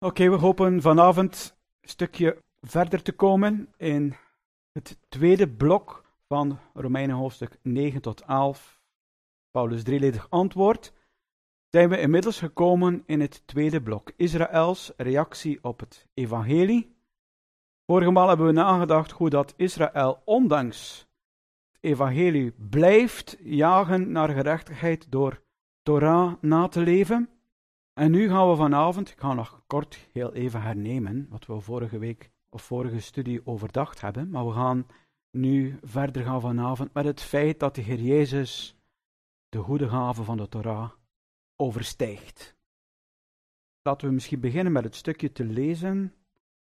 Oké, we hopen vanavond een stukje verder te komen in het tweede blok van Romeinen hoofdstuk 9 tot 11. Paulus' drieledig antwoord. Zijn we inmiddels gekomen in het tweede blok. Israëls reactie op het evangelie. Vorige maal hebben we nagedacht hoe dat Israël ondanks het evangelie blijft jagen naar gerechtigheid door Torah na te leven. En nu gaan we vanavond, ik ga nog kort heel even hernemen wat we vorige week of vorige studie overdacht hebben, maar we gaan nu verder gaan vanavond met het feit dat de Heer Jezus de goede gave van de Torah overstijgt. Laten we misschien beginnen met het stukje te lezen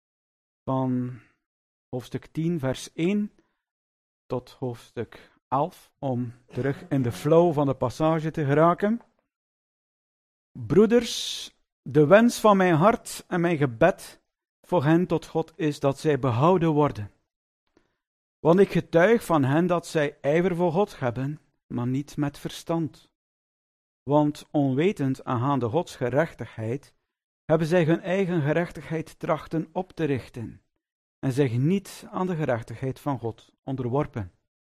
van hoofdstuk 10 vers 1 tot hoofdstuk 11, om terug in de flow van de passage te geraken. Broeders, de wens van mijn hart en mijn gebed voor hen tot God is dat zij behouden worden. Want ik getuig van hen dat zij ijver voor God hebben, maar niet met verstand. Want onwetend aangaande Gods gerechtigheid, hebben zij hun eigen gerechtigheid trachten op te richten, en zich niet aan de gerechtigheid van God onderworpen.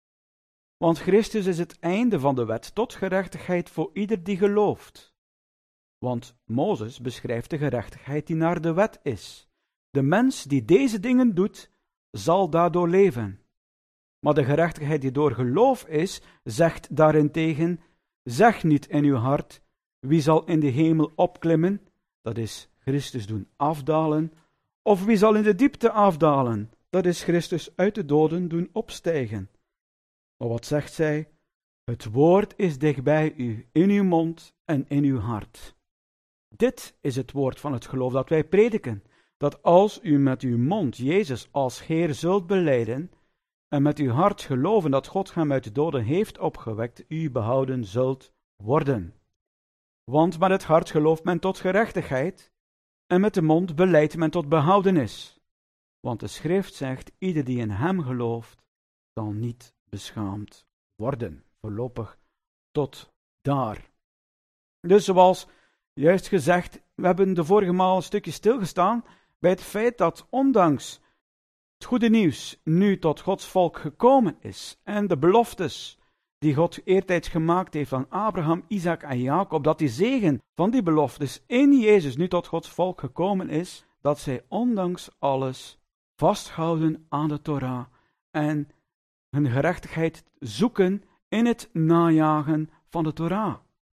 Want Christus is het einde van de wet tot gerechtigheid voor ieder die gelooft. Want Mozes beschrijft de gerechtigheid die naar de wet is. De mens die deze dingen doet, zal daardoor leven. Maar de gerechtigheid die door geloof is, zegt daarentegen, zeg niet in uw hart, wie zal in de hemel opklimmen, dat is Christus doen afdalen, of wie zal in de diepte afdalen, dat is Christus uit de doden doen opstijgen. Maar wat zegt zij? Het woord is dichtbij u, in uw mond en in uw hart. Dit is het woord van het geloof dat wij prediken, dat als u met uw mond Jezus als Heer zult belijden en met uw hart geloven dat God hem uit de doden heeft opgewekt, u behouden zult worden. Want met het hart gelooft men tot gerechtigheid en met de mond belijdt men tot behoudenis. Want de schrift zegt, ieder die in hem gelooft, zal niet beschaamd worden. Voorlopig tot daar. Dus zoals juist gezegd, we hebben de vorige maal een stukje stilgestaan bij het feit dat ondanks het goede nieuws nu tot Gods volk gekomen is en de beloftes die God eertijds gemaakt heeft aan Abraham, Isaac en Jacob, dat die zegen van die beloftes in Jezus nu tot Gods volk gekomen is, dat zij ondanks alles vasthouden aan de Torah en hun gerechtigheid zoeken in het najagen van de Torah.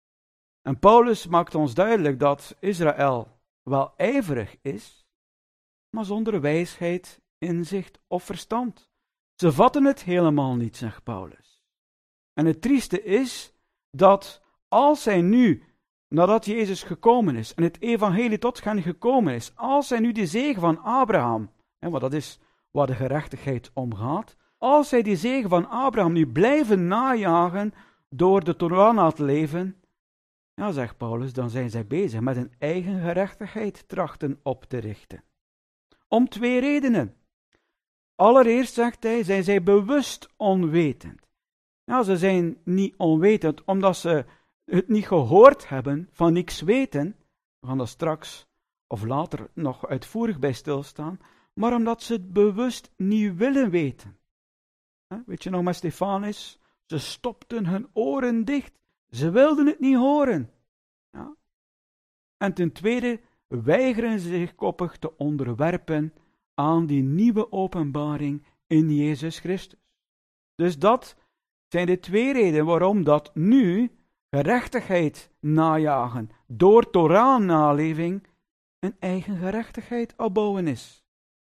En Paulus maakt ons duidelijk dat Israël wel ijverig is, maar zonder wijsheid, inzicht of verstand. Ze vatten het helemaal niet, zegt Paulus. En het trieste is dat als zij nu, nadat Jezus gekomen is en het evangelie tot hen gekomen is, als zij nu die zegen van Abraham, want dat is waar de gerechtigheid om gaat, als zij die zegen van Abraham nu blijven najagen door de Torah na te leven, ja, zegt Paulus, dan zijn zij bezig met een eigen gerechtigheid trachten op te richten. Om twee redenen. Allereerst, zegt hij, zijn zij bewust onwetend. Ja, ze zijn niet onwetend omdat ze het niet gehoord hebben, van niks weten. We gaan daar straks of later nog uitvoerig bij stilstaan. Maar omdat ze het bewust niet willen weten. Weet je nog met Stefanus? Ze stopten hun oren dicht. Ze wilden het niet horen. Ja. En ten tweede weigeren ze zich koppig te onderwerpen aan die nieuwe openbaring in Jezus Christus. Dus dat zijn de twee redenen waarom dat nu gerechtigheid najagen door Torah-naleving een eigen gerechtigheid opbouwen is.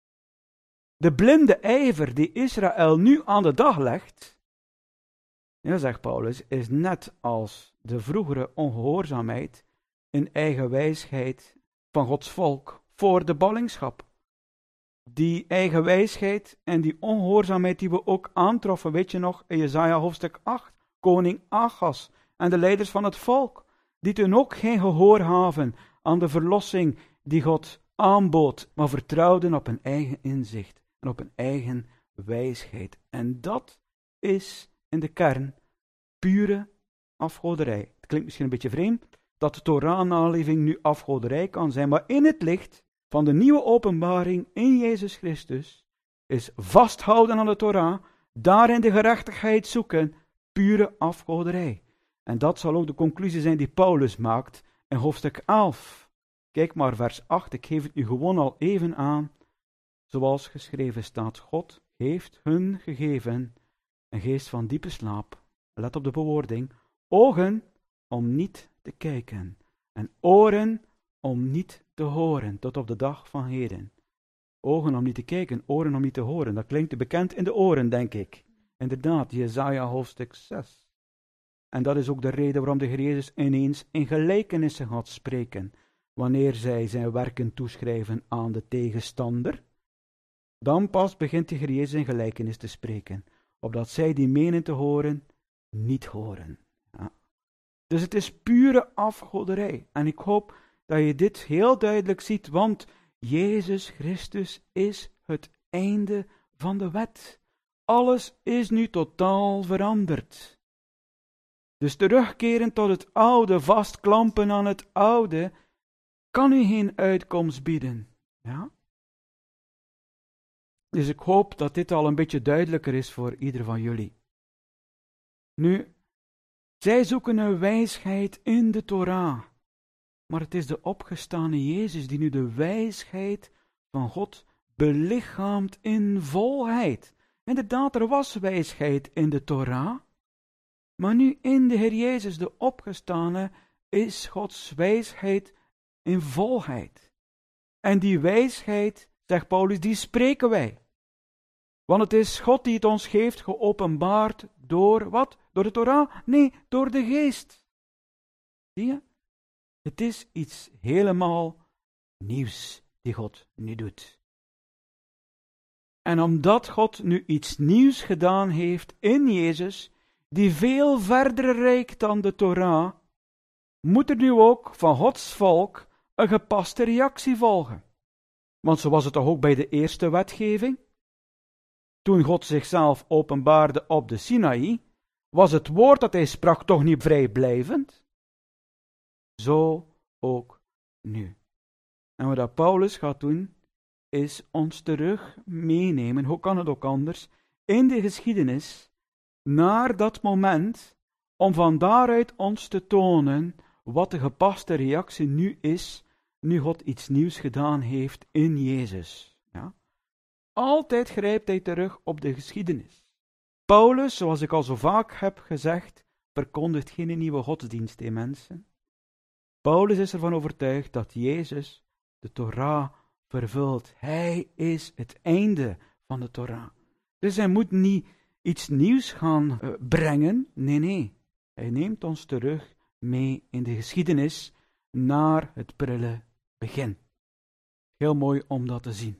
De blinde ijver die Israël nu aan de dag legt, ja, zegt Paulus, is net als de vroegere ongehoorzaamheid in eigen wijsheid van Gods volk voor de ballingschap. Die eigen wijsheid en die ongehoorzaamheid die we ook aantroffen, weet je nog, in Jesaja hoofdstuk 8, koning Achas en de leiders van het volk, die toen ook geen gehoor gaven aan de verlossing die God aanbood, maar vertrouwden op hun eigen inzicht en op hun eigen wijsheid. En dat is in de kern pure afgoderij. Het klinkt misschien een beetje vreemd dat de Torah-naleving nu afgoderij kan zijn, maar in het licht van de nieuwe openbaring in Jezus Christus is vasthouden aan de Torah, daarin de gerechtigheid zoeken, pure afgoderij. En dat zal ook de conclusie zijn die Paulus maakt in hoofdstuk 11. Kijk maar vers 8, ik geef het u gewoon al even aan. Zoals geschreven staat, God heeft hun gegeven een geest van diepe slaap. Let op de bewoording. Ogen om niet te kijken en oren om niet te horen, tot op de dag van heden. Ogen om niet te kijken, oren om niet te horen. Dat klinkt bekend in de oren, denk ik. Inderdaad, Jesaja hoofdstuk 6. En dat is ook de reden waarom de Heer Jezus ineens in gelijkenissen gaat spreken, wanneer zij zijn werken toeschrijven aan de tegenstander. Dan pas begint de Heer Jezus in gelijkenis te spreken, opdat zij die menen te horen, niet horen. Ja. Dus het is pure afgoderij. En ik hoop dat je dit heel duidelijk ziet, want Jezus Christus is het einde van de wet. Alles is nu totaal veranderd. Dus terugkeren tot het oude, vastklampen aan het oude, kan u geen uitkomst bieden. Ja? Dus ik hoop dat dit al een beetje duidelijker is voor ieder van jullie. Nu, zij zoeken een wijsheid in de Torah. Maar het is de opgestane Jezus die nu de wijsheid van God belichaamt in volheid. Inderdaad, er was wijsheid in de Torah. Maar nu in de Heer Jezus, de opgestane, is Gods wijsheid in volheid. En die wijsheid, zegt Paulus, die spreken wij. Want het is God die het ons geeft, geopenbaard door wat? Door de Torah? Nee, door de Geest. Zie je? Het is iets helemaal nieuws die God nu doet. En omdat God nu iets nieuws gedaan heeft in Jezus, die veel verder reikt dan de Torah, moet er nu ook van Gods volk een gepaste reactie volgen. Want zo was het toch ook bij de eerste wetgeving? Toen God zichzelf openbaarde op de Sinaï, was het woord dat hij sprak toch niet vrijblijvend? Zo ook nu. En wat Paulus gaat doen, is ons terug meenemen, hoe kan het ook anders, in de geschiedenis, naar dat moment, om van daaruit ons te tonen wat de gepaste reactie nu is, nu God iets nieuws gedaan heeft in Jezus. Ja? Altijd grijpt hij terug op de geschiedenis. Paulus, zoals ik al zo vaak heb gezegd, verkondigt geen nieuwe godsdienst in mensen. Paulus is ervan overtuigd dat Jezus de Torah vervult. Hij is het einde van de Torah. Dus hij moet niet iets nieuws gaan brengen. Nee. Hij neemt ons terug mee in de geschiedenis naar het prille begin. Heel mooi om dat te zien.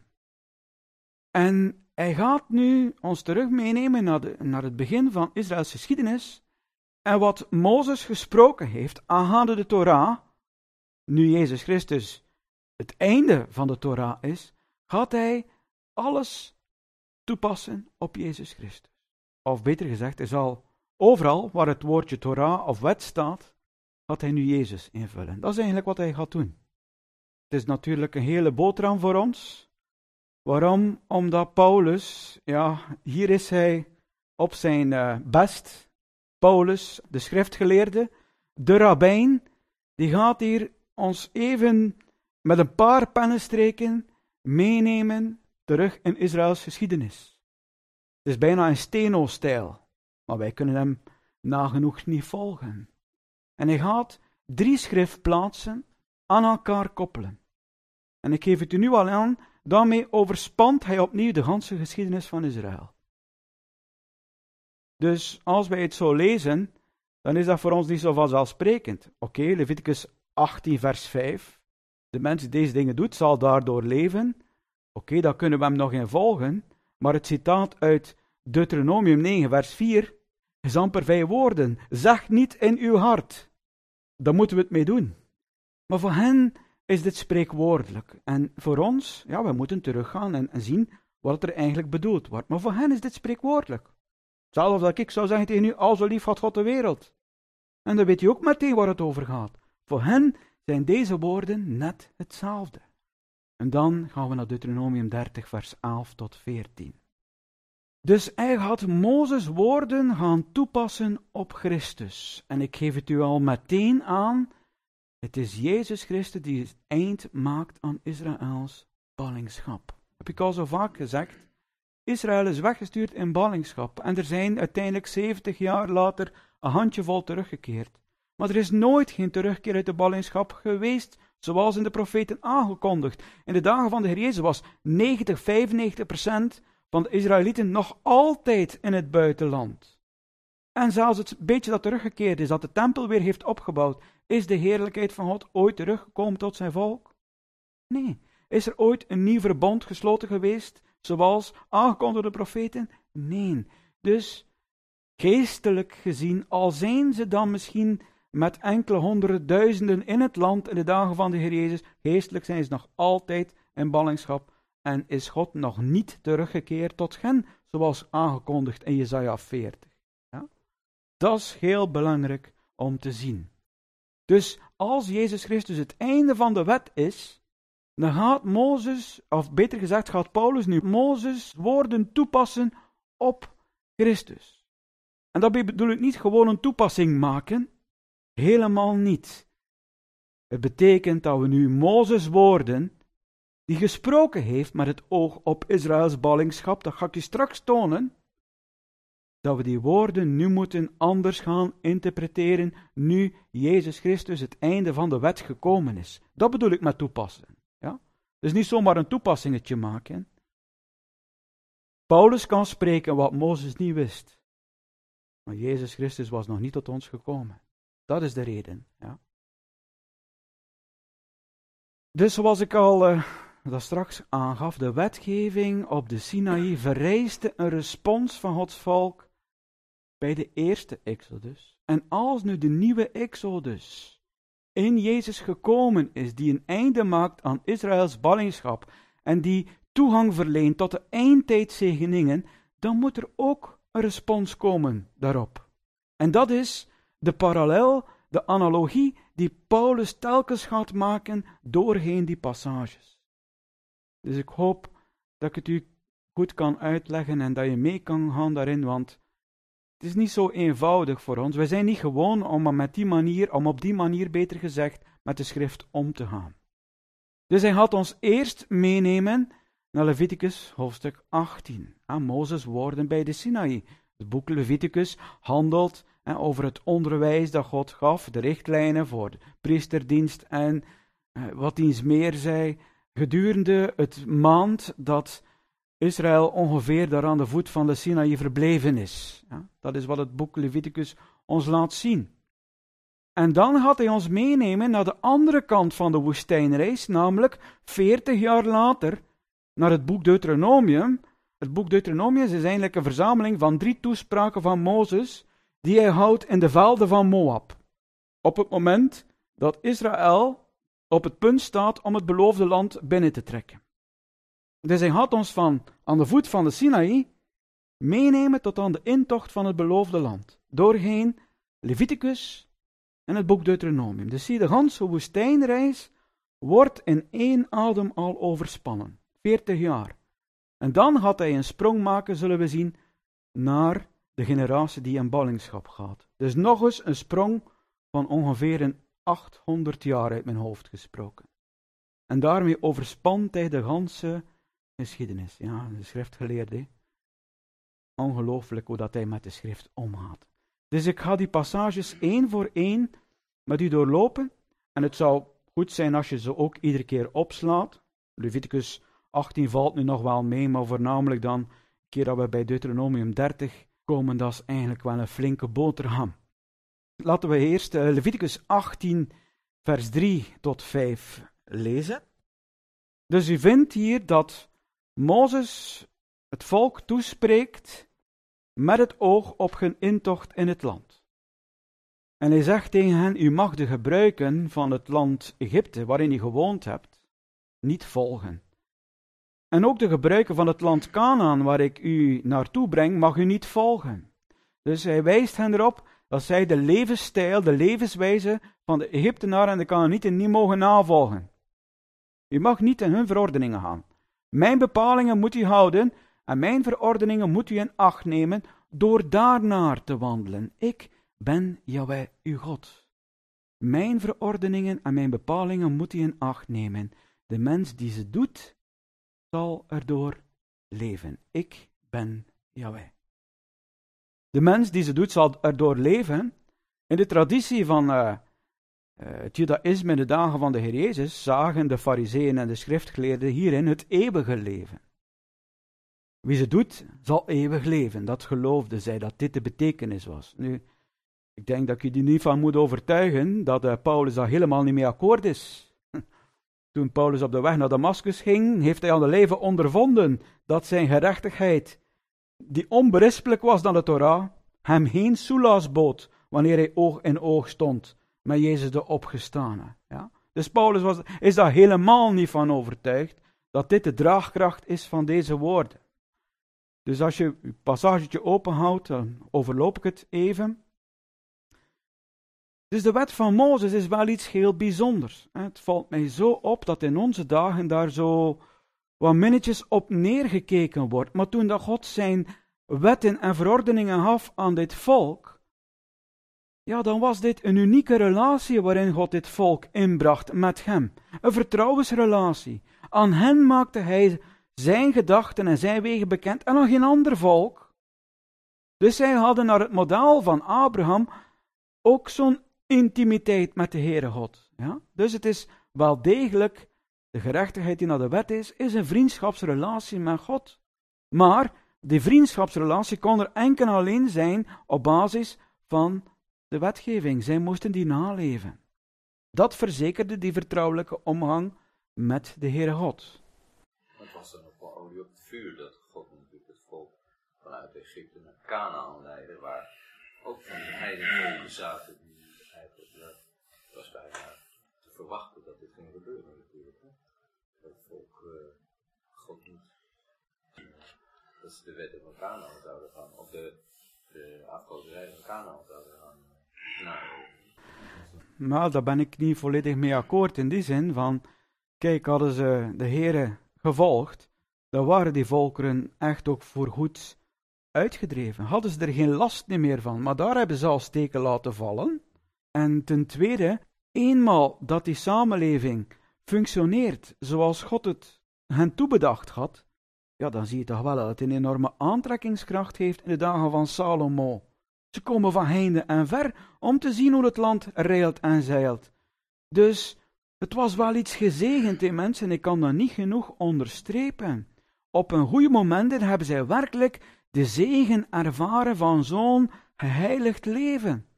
En hij gaat nu ons terug meenemen naar het begin van Israëls geschiedenis. En wat Mozes gesproken heeft aangaande de Torah, nu Jezus Christus het einde van de Torah is, gaat hij alles toepassen op Jezus Christus. Of beter gezegd, hij zal overal waar het woordje Torah of wet staat, gaat hij nu Jezus invullen. Dat is eigenlijk wat hij gaat doen. Het is natuurlijk een hele boterham voor ons. Waarom? Omdat Paulus, hier is hij op zijn best. Paulus, de schriftgeleerde, de rabbijn, die gaat hier ons even met een paar pennenstreken meenemen terug in Israëls geschiedenis. Het is bijna een Steno-stijl, maar wij kunnen hem nagenoeg niet volgen. En hij gaat 3 schriftplaatsen aan elkaar koppelen. En ik geef het u nu al aan, daarmee overspant hij opnieuw de ganse geschiedenis van Israël. Dus als wij het zo lezen, dan is dat voor ons niet zo vanzelfsprekend. Oké, Leviticus 18 vers 5. De mens die deze dingen doet, zal daardoor leven. Oké, daar kunnen we hem nog in volgen. Maar het citaat uit Deuteronomium 9 vers 4 is amper 5 woorden. Zeg niet in uw hart. Daar moeten we het mee doen. Maar voor hen is dit spreekwoordelijk. En voor ons, we moeten teruggaan en zien wat er eigenlijk bedoeld wordt. Maar voor hen is dit spreekwoordelijk. Hetzelfde dat ik zou zeggen tegen u, al zo lief had God de wereld. En dan weet je ook meteen waar het over gaat. Voor hen zijn deze woorden net hetzelfde. En dan gaan we naar Deuteronomium 30, vers 11 tot 14. Dus hij had Mozes' woorden gaan toepassen op Christus. En ik geef het u al meteen aan, het is Jezus Christus die het eind maakt aan Israëls ballingschap. Heb ik al zo vaak gezegd. Israël is weggestuurd in ballingschap. En er zijn uiteindelijk 70 jaar later een handjevol teruggekeerd. Maar er is nooit geen terugkeer uit de ballingschap geweest, zoals in de profeten aangekondigd. In de dagen van de Heer Jezus was 95% van de Israëlieten nog altijd in het buitenland. En zelfs het beetje dat teruggekeerd is, dat de tempel weer heeft opgebouwd, is de heerlijkheid van God ooit teruggekomen tot zijn volk? Nee. Is er ooit een nieuw verbond gesloten geweest, zoals aangekondigd door de profeten? Nee. Dus, geestelijk gezien, al zijn ze dan misschien met enkele honderdduizenden in het land in de dagen van de Heer Jezus, geestelijk zijn ze nog altijd in ballingschap en is God nog niet teruggekeerd tot hen, zoals aangekondigd in Jesaja 40. Ja? Dat is heel belangrijk om te zien. Dus als Jezus Christus het einde van de wet is, dan gaat Mozes, of beter gezegd gaat Paulus nu Mozes' woorden toepassen op Christus. En dat bedoel ik niet gewoon een toepassing maken, helemaal niet. Het betekent dat we nu Mozes' woorden, die gesproken heeft met het oog op Israëls ballingschap, dat ga ik je straks tonen, dat we die woorden nu moeten anders gaan interpreteren, nu Jezus Christus het einde van de wet gekomen is. Dat bedoel ik met toepassen. Ja? Dus niet zomaar een toepassingetje maken. Paulus kan spreken wat Mozes niet wist. Maar Jezus Christus was nog niet tot ons gekomen. Dat is de reden. Ja? Dus zoals ik al dat straks aangaf, de wetgeving op de Sinaï vereiste een respons van Gods volk bij de eerste Exodus. En als nu de nieuwe Exodus in Jezus gekomen is, die een einde maakt aan Israëls ballingschap en die toegang verleent tot de eindtijdzegeningen, dan moet er ook een respons komen daarop. En dat is de parallel, de analogie die Paulus telkens gaat maken doorheen die passages. Dus ik hoop dat ik het u goed kan uitleggen en dat je mee kan gaan daarin, want het is niet zo eenvoudig voor ons. Wij zijn niet gewoon om op die manier beter gezegd, met de schrift om te gaan. Dus hij gaat ons eerst meenemen naar Leviticus hoofdstuk 18. Aan Mozes' woorden bij de Sinaï. Het boek Leviticus handelt over het onderwijs dat God gaf, de richtlijnen voor de priesterdienst en wat eens meer zei, gedurende het maand dat Israël ongeveer daar aan de voet van de Sinaï verbleven is. Ja, dat is wat het boek Leviticus ons laat zien. En dan gaat hij ons meenemen naar de andere kant van de woestijnreis, namelijk 40 jaar later, naar het boek Deuteronomium. Het boek Deuteronomium is eigenlijk een verzameling van 3 toespraken van Mozes, die hij houdt in de velden van Moab. Op het moment dat Israël op het punt staat om het beloofde land binnen te trekken. Dus hij gaat ons van aan de voet van de Sinaï meenemen tot aan de intocht van het beloofde land. Doorheen Leviticus en het boek Deuteronomium. Dus zie, de ganse woestijnreis wordt in 1 adem al overspannen. 40 jaar. En dan gaat hij een sprong maken, zullen we zien, naar de generatie die in ballingschap gaat. Dus nog eens een sprong van ongeveer een 800 jaar uit mijn hoofd gesproken. En daarmee overspant hij de ganse geschiedenis. Ja, de schriftgeleerde. Ongelooflijk hoe dat hij met de schrift omgaat. Dus ik ga die passages 1 voor 1 met u doorlopen. En het zou goed zijn als je ze ook iedere keer opslaat. Leviticus 18 valt nu nog wel mee, maar voornamelijk dan, een keer dat we bij Deuteronomium 30 komen, dat is eigenlijk wel een flinke boterham. Laten we eerst Leviticus 18, vers 3 tot 5 lezen. Dus u vindt hier dat Mozes het volk toespreekt met het oog op hun intocht in het land. En hij zegt tegen hen, u mag de gebruiken van het land Egypte, waarin u gewoond hebt, niet volgen. En ook de gebruiken van het land Kanaan, waar ik u naartoe breng, mag u niet volgen. Dus hij wijst hen erop dat zij de levensstijl, de levenswijze van de Egyptenaren en de Kanaanieten niet mogen navolgen. U mag niet in hun verordeningen gaan. Mijn bepalingen moet u houden en mijn verordeningen moet u in acht nemen door daarnaar te wandelen. Ik ben Jahweh, uw God. Mijn verordeningen en mijn bepalingen moet u in acht nemen. De mens die ze doet, zal erdoor leven. Ik ben Jahweh. De mens die ze doet, zal erdoor leven. In de traditie van het Judaïsme in de dagen van de Heer Jezus zagen de Farizeeën en de schriftgeleerden hierin het eeuwige leven. Wie ze doet, zal eeuwig leven. Dat geloofden zij, dat dit de betekenis was. Nu, ik denk dat ik je er niet van moet overtuigen dat Paulus daar helemaal niet mee akkoord is. Toen Paulus op de weg naar Damascus ging, heeft hij aan de lijve ondervonden dat zijn gerechtigheid, die onberispelijk was dan de Torah, hem geen soelaas bood wanneer hij oog in oog stond met Jezus de opgestane. Ja? Dus Paulus is daar helemaal niet van overtuigd dat dit de draagkracht is van deze woorden. Dus als je het passagetje openhoudt, dan overloop ik het even. Dus de wet van Mozes is wel iets heel bijzonders. Het valt mij zo op dat in onze dagen daar zo wat minnetjes op neergekeken wordt. Maar toen dat God zijn wetten en verordeningen gaf aan dit volk, ja, dan was dit een unieke relatie waarin God dit volk inbracht met hem. Een vertrouwensrelatie. Aan hen maakte hij zijn gedachten en zijn wegen bekend en aan geen ander volk. Dus zij hadden naar het model van Abraham ook zo'n intimiteit met de Heere God. Ja? Dus het is wel degelijk, de gerechtigheid die naar de wet is een vriendschapsrelatie met God. Maar die vriendschapsrelatie kon er enkel alleen zijn op basis van de wetgeving. Zij moesten die naleven. Dat verzekerde die vertrouwelijke omgang met de Heere God. Het was dan ook wel olie op het vuur dat God natuurlijk het volk vanuit Egypte naar Kanaan leidde, waar ook van de heidenvolken zaten die eigenlijk, het was bijna te verwachten dat dit ging gebeuren natuurlijk. Hè? Dat het volk God niet, dat ze de wetten van Kanaan zouden gaan, of de afgoderij van Kanaan zouden gaan naleven. Maar daar ben ik niet volledig mee akkoord in die zin van, kijk, hadden ze de Heere gevolgd, dan waren die volkeren echt ook voorgoed uitgedreven. Hadden ze er geen last meer van, maar daar hebben ze al steken laten vallen. En ten tweede, eenmaal dat die samenleving functioneert zoals God het hen toebedacht had, ja, dan zie je toch wel dat het een enorme aantrekkingskracht heeft in de dagen van Salomo. Ze komen van heinde en ver om te zien hoe het land reilt en zeilt. Dus het was wel iets gezegend in mensen, ik kan dat niet genoeg onderstrepen. Op een goede moment hebben zij werkelijk de zegen ervaren van zo'n geheiligd leven.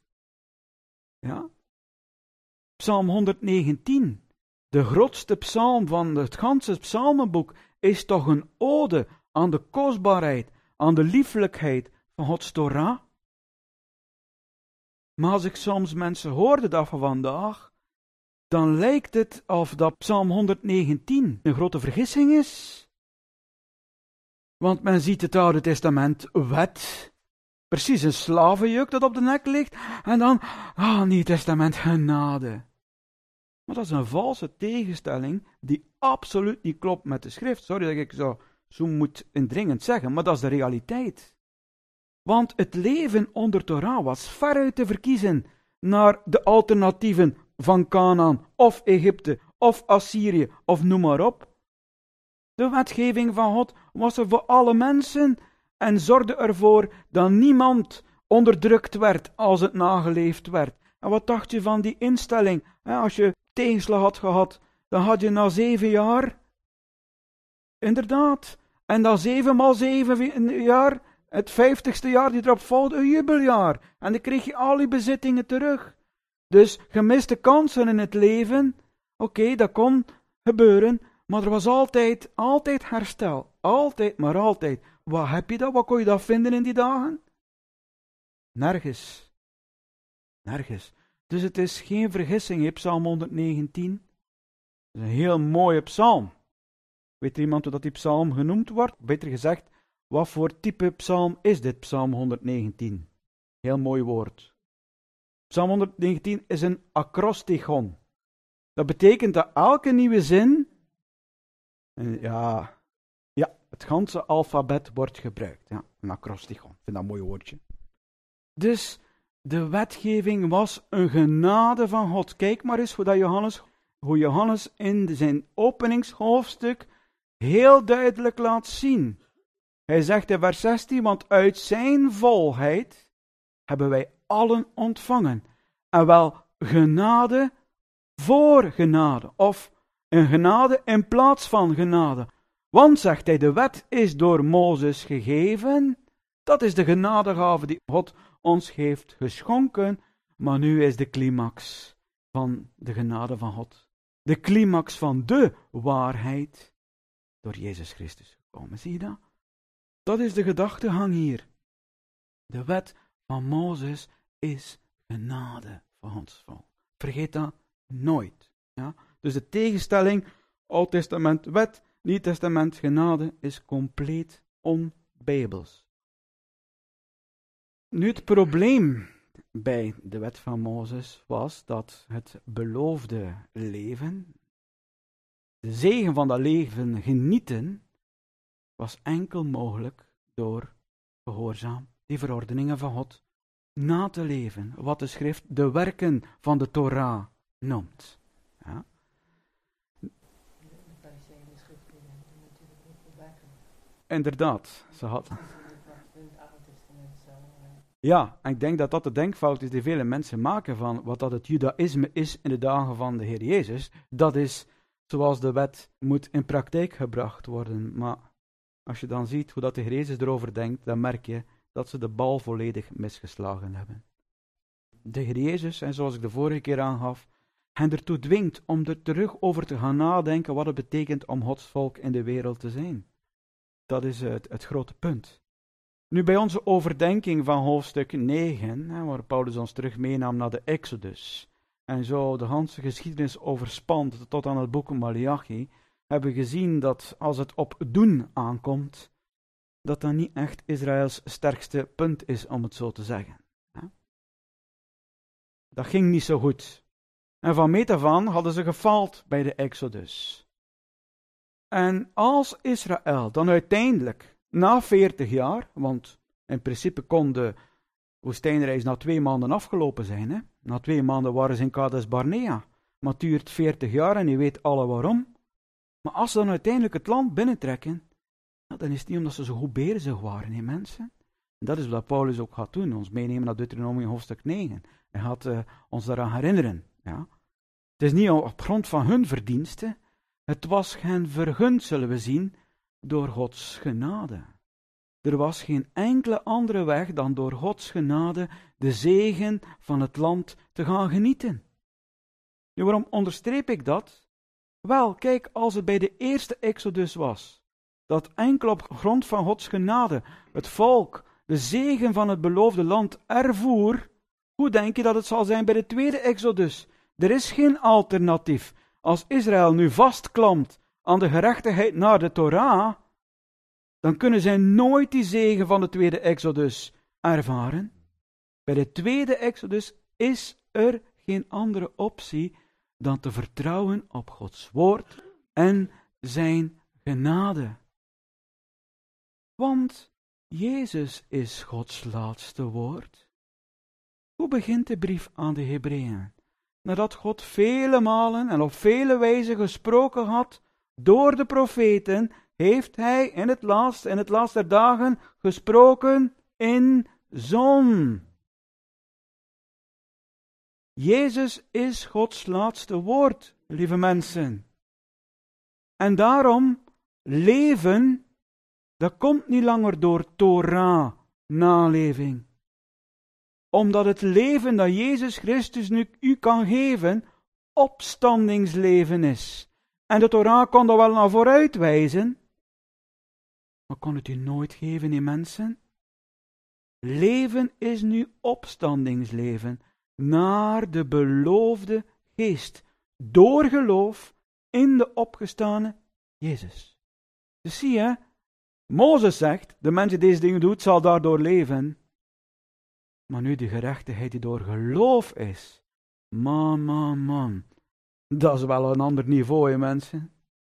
Ja? Psalm 119, de grootste psalm van het ganse psalmenboek, is toch een ode aan de kostbaarheid, aan de lieflijkheid van Gods Torah. Maar als ik soms mensen hoor de dag van vandaag, dan lijkt het of dat Psalm 119 een grote vergissing is. Want men ziet het Oude Testament wet, precies een slavenjuk dat op de nek ligt, en dan, Nieuw Testament genade. Maar dat is een valse tegenstelling die absoluut niet klopt met de schrift. Sorry dat ik zo moet indringend zeggen, maar dat is de realiteit. Want het leven onder Torah was veruit te verkiezen naar de alternatieven van Kanaan, of Egypte, of Assyrië, of noem maar op. De wetgeving van God was er voor alle mensen en zorgde ervoor dat niemand onderdrukt werd als het nageleefd werd. En wat dacht je van die instelling? Als je tegenslag had gehad, dan had je na 7 jaar, inderdaad, en dan 7 maal 7 jaar, het 50ste jaar die erop volgde, een jubeljaar. En dan kreeg je al je bezittingen terug. Dus gemiste kansen in het leven, oké, dat kon gebeuren, maar er was altijd herstel. Altijd, maar altijd. Wat heb je dat? Wat kon je dat vinden in die dagen? Nergens. Nergens. Dus het is geen vergissing, Psalm 119. Het is een heel mooie psalm. Weet er iemand hoe dat die psalm genoemd wordt? Beter gezegd, wat voor type psalm is dit, Psalm 119? Heel mooi woord. Psalm 119 is een acrostigon. Dat betekent dat elke nieuwe zin Ja, het ganse alfabet wordt gebruikt. Ja, een acrostigon, ik vind dat een mooi woordje. Dus de wetgeving was een genade van God. Kijk maar eens hoe Johannes in zijn openingshoofdstuk heel duidelijk laat zien. Hij zegt in vers 16, want uit zijn volheid hebben wij allen ontvangen. En wel genade voor genade, of een genade in plaats van genade. Want, zegt hij, de wet is door Mozes gegeven. Dat is de genadegave die God ons heeft geschonken. Maar nu is de climax van de genade van God. De climax van de waarheid door Jezus Christus gekomen. Zie je dat? Dat is de gedachtegang hier. De wet van Mozes is genade van ons volk. Vergeet dat nooit. Ja? Dus de tegenstelling, Oud Testament wet, Nieuw Testament genade, is compleet onbijbels. Nu, het probleem bij de wet van Mozes was dat het beloofde leven, de zegen van dat leven genieten, was enkel mogelijk door gehoorzaam die verordeningen van God na te leven, wat de schrift de werken van de Torah noemt. Ja. Inderdaad, ze had. Ja, en ik denk dat dat de denkfout is die vele mensen maken van wat dat het judaïsme is in de dagen van de Heer Jezus. Dat is zoals de wet moet in praktijk gebracht worden. Maar als je dan ziet hoe dat de Heer Jezus erover denkt, dan merk je dat ze de bal volledig misgeslagen hebben. De Heer Jezus, en zoals ik de vorige keer aangaf, hen ertoe dwingt om er terug over te gaan nadenken wat het betekent om Gods volk in de wereld te zijn. Dat is het grote punt. Nu bij onze overdenking van hoofdstuk 9, waar Paulus ons terug meenam naar de Exodus, en zo de hele geschiedenis overspant tot aan het boek Maleachi, hebben we gezien dat als het op doen aankomt, dat dat niet echt Israëls sterkste punt is, om het zo te zeggen. Dat ging niet zo goed. En van meet af aan hadden ze gefaald bij de Exodus. En als Israël dan uiteindelijk, na 40 jaar, want in principe kon de woestijnreis na 2 maanden afgelopen zijn. Hè? Na 2 maanden waren ze in Kades Barnea. Maar het duurt 40 jaar en je weet alle waarom. Maar als ze dan uiteindelijk het land binnentrekken, dan is het niet omdat ze zo goed bezig waren, hè, mensen. En dat is wat Paulus ook gaat doen, ons meenemen naar Deuteronomium hoofdstuk 9. Hij gaat ons daaraan herinneren. Ja? Het is niet op grond van hun verdiensten, het was hen vergund, zullen we zien, door Gods genade. Er was geen enkele andere weg dan door Gods genade de zegen van het land te gaan genieten. Nu, waarom onderstreep ik dat? Wel, kijk, als het bij de eerste Exodus was, dat enkel op grond van Gods genade het volk de zegen van het beloofde land ervoer, hoe denk je dat het zal zijn bij de tweede Exodus? Er is geen alternatief. Als Israël nu vastklampt aan de gerechtigheid naar de Torah, dan kunnen zij nooit die zegen van de tweede Exodus ervaren. Bij de tweede Exodus is er geen andere optie dan te vertrouwen op Gods woord en zijn genade. Want Jezus is Gods laatste woord. Hoe begint de brief aan de Hebreeën? Nadat God vele malen en op vele wijzen gesproken had door de profeten, heeft hij in het laatst der dagen gesproken in Zoon. Jezus is Gods laatste woord, lieve mensen. En daarom, leven, dat komt niet langer door Torah, naleving. Omdat het leven dat Jezus Christus nu u kan geven, opstandingsleven is. En de Torah kon dat wel naar vooruit wijzen, maar kon het u nooit geven, die mensen? Leven is nu opstandingsleven naar de beloofde geest, door geloof in de opgestane Jezus. Dus zie je, Mozes zegt, de mens die deze dingen doet, zal daardoor leven. Maar nu de gerechtigheid die door geloof is, man, dat is wel een ander niveau, hè, mensen.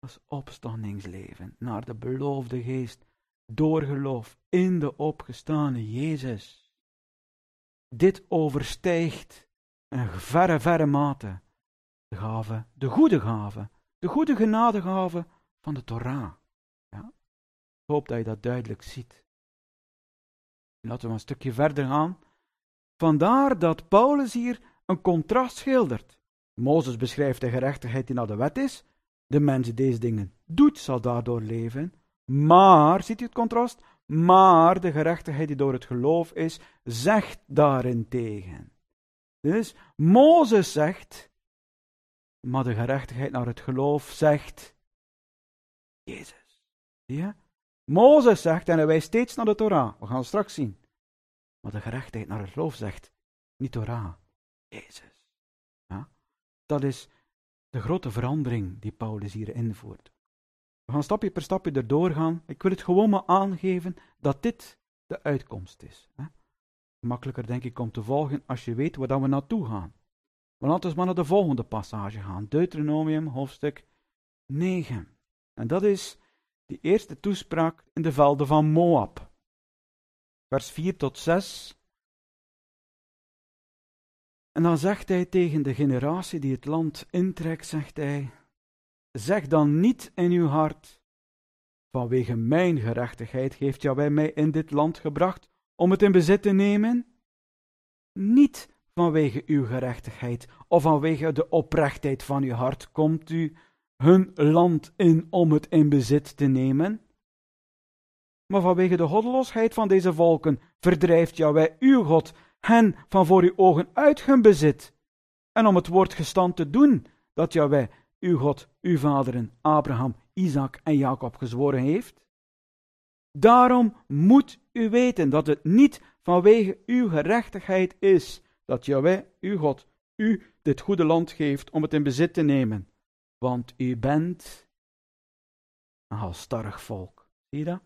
Dat is opstandingsleven naar de beloofde geest, door geloof in de opgestane Jezus. Dit overstijgt een verre mate de gave, de goede genadegave van de Torah. Ja? Ik hoop dat je dat duidelijk ziet. Laten we een stukje verder gaan. Vandaar dat Paulus hier een contrast schildert. Mozes beschrijft de gerechtigheid die naar de wet is. De mens die deze dingen doet, zal daardoor leven. Maar, ziet u het contrast? Maar de gerechtigheid die door het geloof is, zegt daarentegen. Dus Mozes zegt, maar de gerechtigheid naar het geloof zegt Jezus. Zie je? Mozes zegt, en hij wijst steeds naar de Torah. We gaan het straks zien. Maar de gerechtigheid naar het geloof zegt niet Torah, Jezus. Ja? Dat is de grote verandering die Paulus hier invoert. We gaan stapje per stapje erdoor gaan. Ik wil het gewoon maar aangeven dat dit de uitkomst is. Hè? Makkelijker denk ik om te volgen als je weet waar we naartoe gaan. Maar laten we maar naar de volgende passage gaan. Deuteronomium hoofdstuk 9. En dat is die eerste toespraak in de velden van Moab. Vers 4 tot 6. En dan zegt hij tegen de generatie die het land intrekt, zegt hij, zeg dan niet in uw hart, vanwege mijn gerechtigheid heeft Jahweh mij in dit land gebracht om het in bezit te nemen. Niet vanwege uw gerechtigheid of vanwege de oprechtheid van uw hart komt u hun land in om het in bezit te nemen. Maar vanwege de goddeloosheid van deze volken verdrijft Jahweh uw God hen van voor uw ogen uit hun bezit. En om het woord gestand te doen dat Jahweh uw God, uw vaderen, Abraham, Isaac en Jacob gezworen heeft. Daarom moet u weten dat het niet vanwege uw gerechtigheid is dat Jahweh, uw God, u dit goede land geeft om het in bezit te nemen. Want u bent een halsstarrig volk. Zie je dat?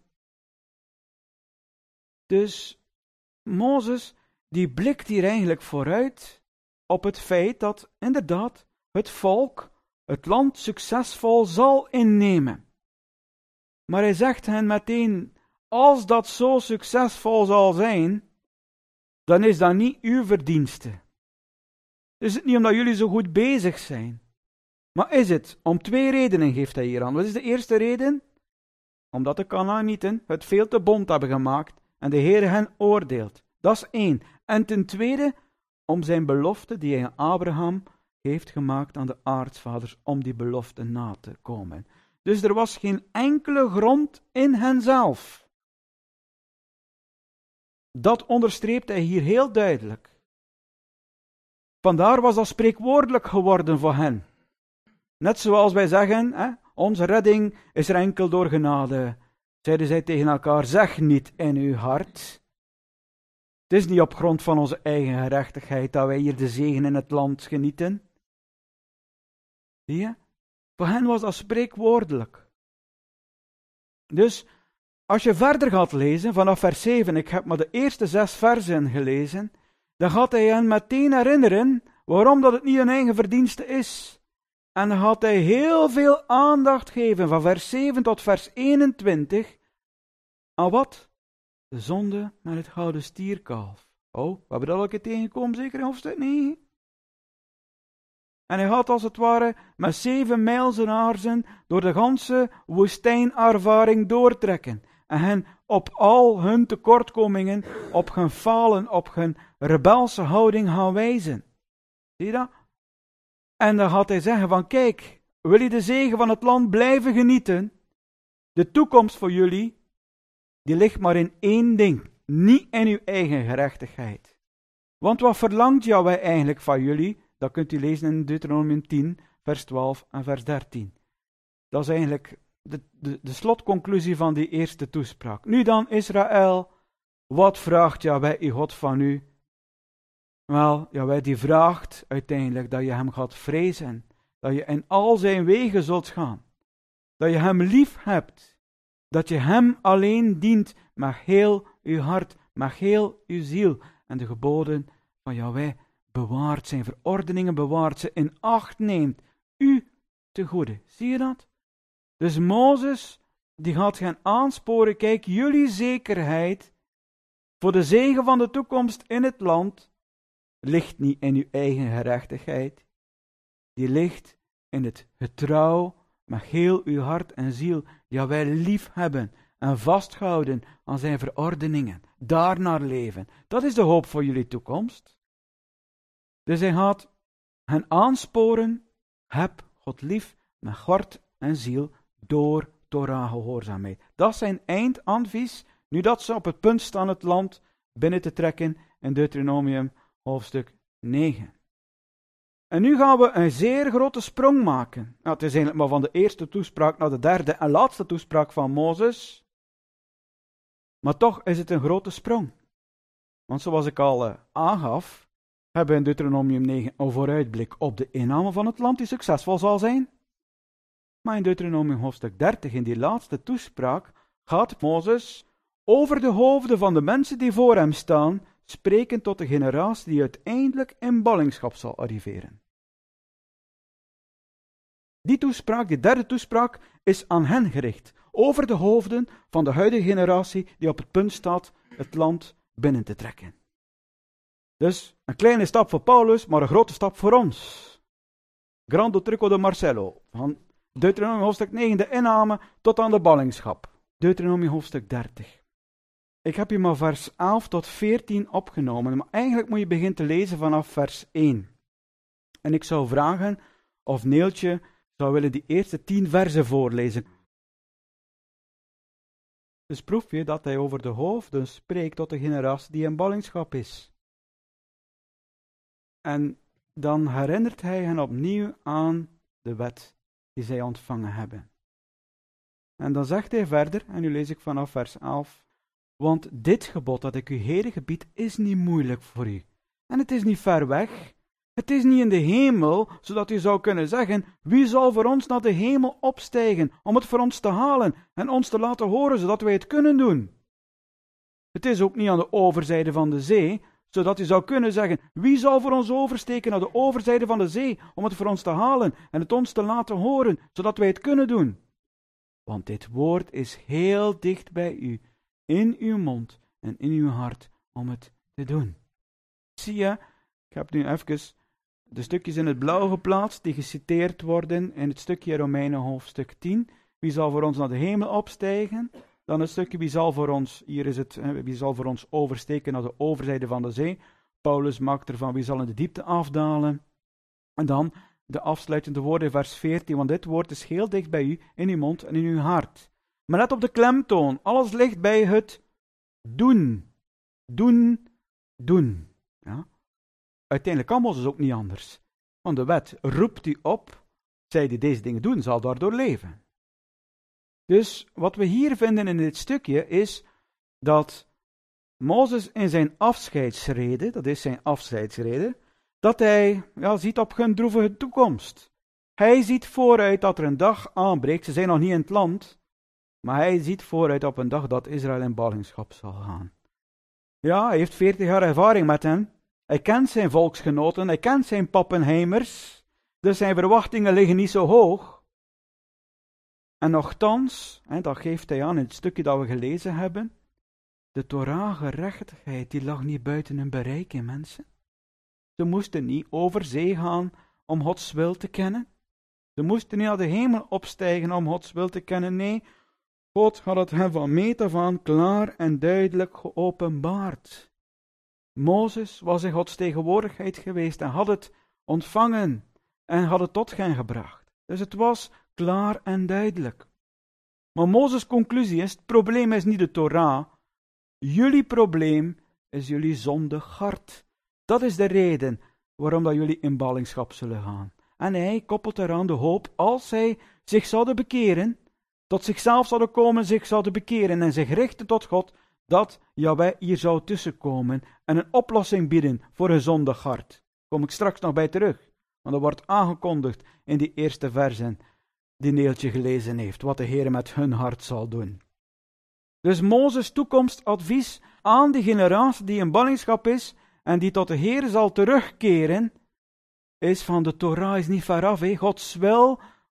Dus Mozes, die blikt hier eigenlijk vooruit op het feit dat inderdaad het volk het land succesvol zal innemen. Maar hij zegt hen meteen, als dat zo succesvol zal zijn, dan is dat niet uw verdienste. Is het niet omdat jullie zo goed bezig zijn, maar is het om 2 redenen geeft hij hier aan. Wat is de eerste reden? Omdat de Kanaanieten het veel te bond hebben gemaakt en de Heer hen oordeelt. Dat is 1. En ten tweede, om zijn belofte die hij aan Abraham heeft gemaakt aan de aartsvaders, om die belofte na te komen. Dus er was geen enkele grond in henzelf. Dat onderstreept hij hier heel duidelijk. Vandaar was dat spreekwoordelijk geworden voor hen. Net zoals wij zeggen, onze redding is er enkel door genade. Zeiden zij tegen elkaar, zeg niet in uw hart. Het is niet op grond van onze eigen gerechtigheid dat wij hier de zegen in het land genieten. Zie je? Voor hen was dat spreekwoordelijk. Dus, als je verder gaat lezen, vanaf vers 7, ik heb maar de eerste 6 versen gelezen, dan gaat hij hen meteen herinneren waarom dat het niet een eigen verdienste is. En dan gaat hij heel veel aandacht geven, van vers 7 tot vers 21, aan wat? De zonde met het gouden stierkalf. Oh, we hebben dat al een keer tegengekomen, zeker in hoofdstuk 9? En hij gaat als het ware met 7 mijlzenaarzen door de ganse woestijnervaring doortrekken. En hen op al hun tekortkomingen, op hun falen, op hun rebelse houding gaan wijzen. Zie je dat? En dan gaat hij zeggen van kijk, wil je de zegen van het land blijven genieten? De toekomst voor jullie, die ligt maar in 1 ding. Niet in uw eigen gerechtigheid. Want wat verlangt Jahweh eigenlijk van jullie? Dat kunt u lezen in Deuteronomium 10, vers 12 en vers 13. Dat is eigenlijk de slotconclusie van die eerste toespraak. Nu dan, Israël, wat vraagt Jahweh, uw God, van u? Wel, Jahweh die vraagt uiteindelijk dat je hem gaat vrezen. Dat je in al zijn wegen zult gaan. Dat je hem lief hebt. Dat je hem alleen dient met heel uw hart, met heel uw ziel. En de geboden van Jahweh bewaart, zijn verordeningen bewaart, ze in acht neemt. U te goede. Zie je dat? Dus Mozes, die gaat gaan aansporen, kijk, jullie zekerheid voor de zegen van de toekomst in het land ligt niet in uw eigen gerechtigheid. Die ligt in het getrouw met heel uw hart en ziel, Jahweh lief hebben en vasthouden aan zijn verordeningen. Daarnaar leven. Dat is de hoop voor jullie toekomst. Dus hij gaat hen aansporen, heb God lief met hart en ziel door Torah gehoorzaamheid. Dat is zijn eindadvies, nu dat ze op het punt staan het land binnen te trekken in Deuteronomium hoofdstuk 9. En nu gaan we een zeer grote sprong maken. Nou, het is eigenlijk maar van de eerste toespraak naar de derde en laatste toespraak van Mozes. Maar toch is het een grote sprong. Want zoals ik al aangaf, hebben we in Deuteronomium 9 een vooruitblik op de inname van het land die succesvol zal zijn. Maar in Deuteronomium hoofdstuk 30, in die laatste toespraak, gaat Mozes over de hoofden van de mensen die voor hem staan, spreken tot de generatie die uiteindelijk in ballingschap zal arriveren. Die toespraak, die derde toespraak, is aan hen gericht, over de hoofden van de huidige generatie die op het punt staat het land binnen te trekken. Dus een kleine stap voor Paulus, maar een grote stap voor ons. Grande trucco de Marcello, van Deuteronomium hoofdstuk 9, de inname tot aan de ballingschap. Deuteronomium hoofdstuk 30. Ik heb hier maar vers 11 tot 14 opgenomen, maar eigenlijk moet je beginnen te lezen vanaf vers 1. En ik zou vragen of Neeltje zou willen die eerste 10 versen voorlezen. Dus proef je dat hij over de hoofden spreekt tot de generatie die in ballingschap is. En dan herinnert hij hen opnieuw aan de wet die zij ontvangen hebben. En dan zegt hij verder, en nu lees ik vanaf vers 11, want dit gebod dat ik u heden gebied is niet moeilijk voor u. En het is niet ver weg. Het is niet in de hemel, zodat u zou kunnen zeggen, wie zal voor ons naar de hemel opstijgen, om het voor ons te halen en ons te laten horen, zodat wij het kunnen doen. Het is ook niet aan de overzijde van de zee, zodat u zou kunnen zeggen, wie zal voor ons oversteken naar de overzijde van de zee, om het voor ons te halen en het ons te laten horen, zodat wij het kunnen doen. Want dit woord is heel dicht bij u, in uw mond en in uw hart, om het te doen. Zie je, ik heb nu even de stukjes in het blauw geplaatst, die geciteerd worden in het stukje Romeinen hoofdstuk 10. Wie zal voor ons naar de hemel opstijgen? Dan het stukje wie zal voor ons, hier is het, wie zal voor ons oversteken naar de overzijde van de zee. Paulus maakt ervan wie zal in de diepte afdalen. En dan de afsluitende woorden, vers 14, want dit woord is heel dicht bij u, in uw mond en in uw hart. Maar let op de klemtoon, alles ligt bij het doen. Doen, doen. Ja? Uiteindelijk kan Mozes ook niet anders. Want de wet roept u op, zij die deze dingen doen, zal daardoor leven. Dus wat we hier vinden in dit stukje is dat Mozes in zijn afscheidsrede, dat is zijn afscheidsrede, dat hij ziet op hun droevige toekomst. Hij ziet vooruit dat er een dag aanbreekt, ze zijn nog niet in het land, maar hij ziet vooruit op een dag dat Israël in ballingschap zal gaan. Ja, hij heeft 40 jaar ervaring met hen. Hij kent zijn volksgenoten, hij kent zijn pappenheimers, dus zijn verwachtingen liggen niet zo hoog. En nochtans, dat geeft hij aan in het stukje dat we gelezen hebben, de Torah-gerechtigheid, die lag niet buiten hun bereik in mensen. Ze moesten niet over zee gaan om Gods wil te kennen. Ze moesten niet naar de hemel opstijgen om Gods wil te kennen. Nee, God had het hen van meet af aan klaar en duidelijk geopenbaard. Mozes was in Gods tegenwoordigheid geweest en had het ontvangen en had het tot hen gebracht. Dus het was klaar en duidelijk. Maar Mozes' conclusie is, het probleem is niet de Torah. Jullie probleem is jullie zondig hart. Dat is de reden waarom dat jullie in ballingschap zullen gaan. En hij koppelt eraan de hoop, als zij zich zouden bekeren, tot zichzelf zouden komen, zich zouden bekeren en zich richten tot God, dat Jahweh hier zou tussenkomen en een oplossing bieden voor hun zondig hart. Daar kom ik straks nog bij terug. Want dat wordt aangekondigd in die eerste versen die Neeltje gelezen heeft, wat de Heer met hun hart zal doen. Dus Mozes' toekomstadvies aan die generatie die in ballingschap is en die tot de Heer zal terugkeren, is van de Torah is niet veraf. Gods wil,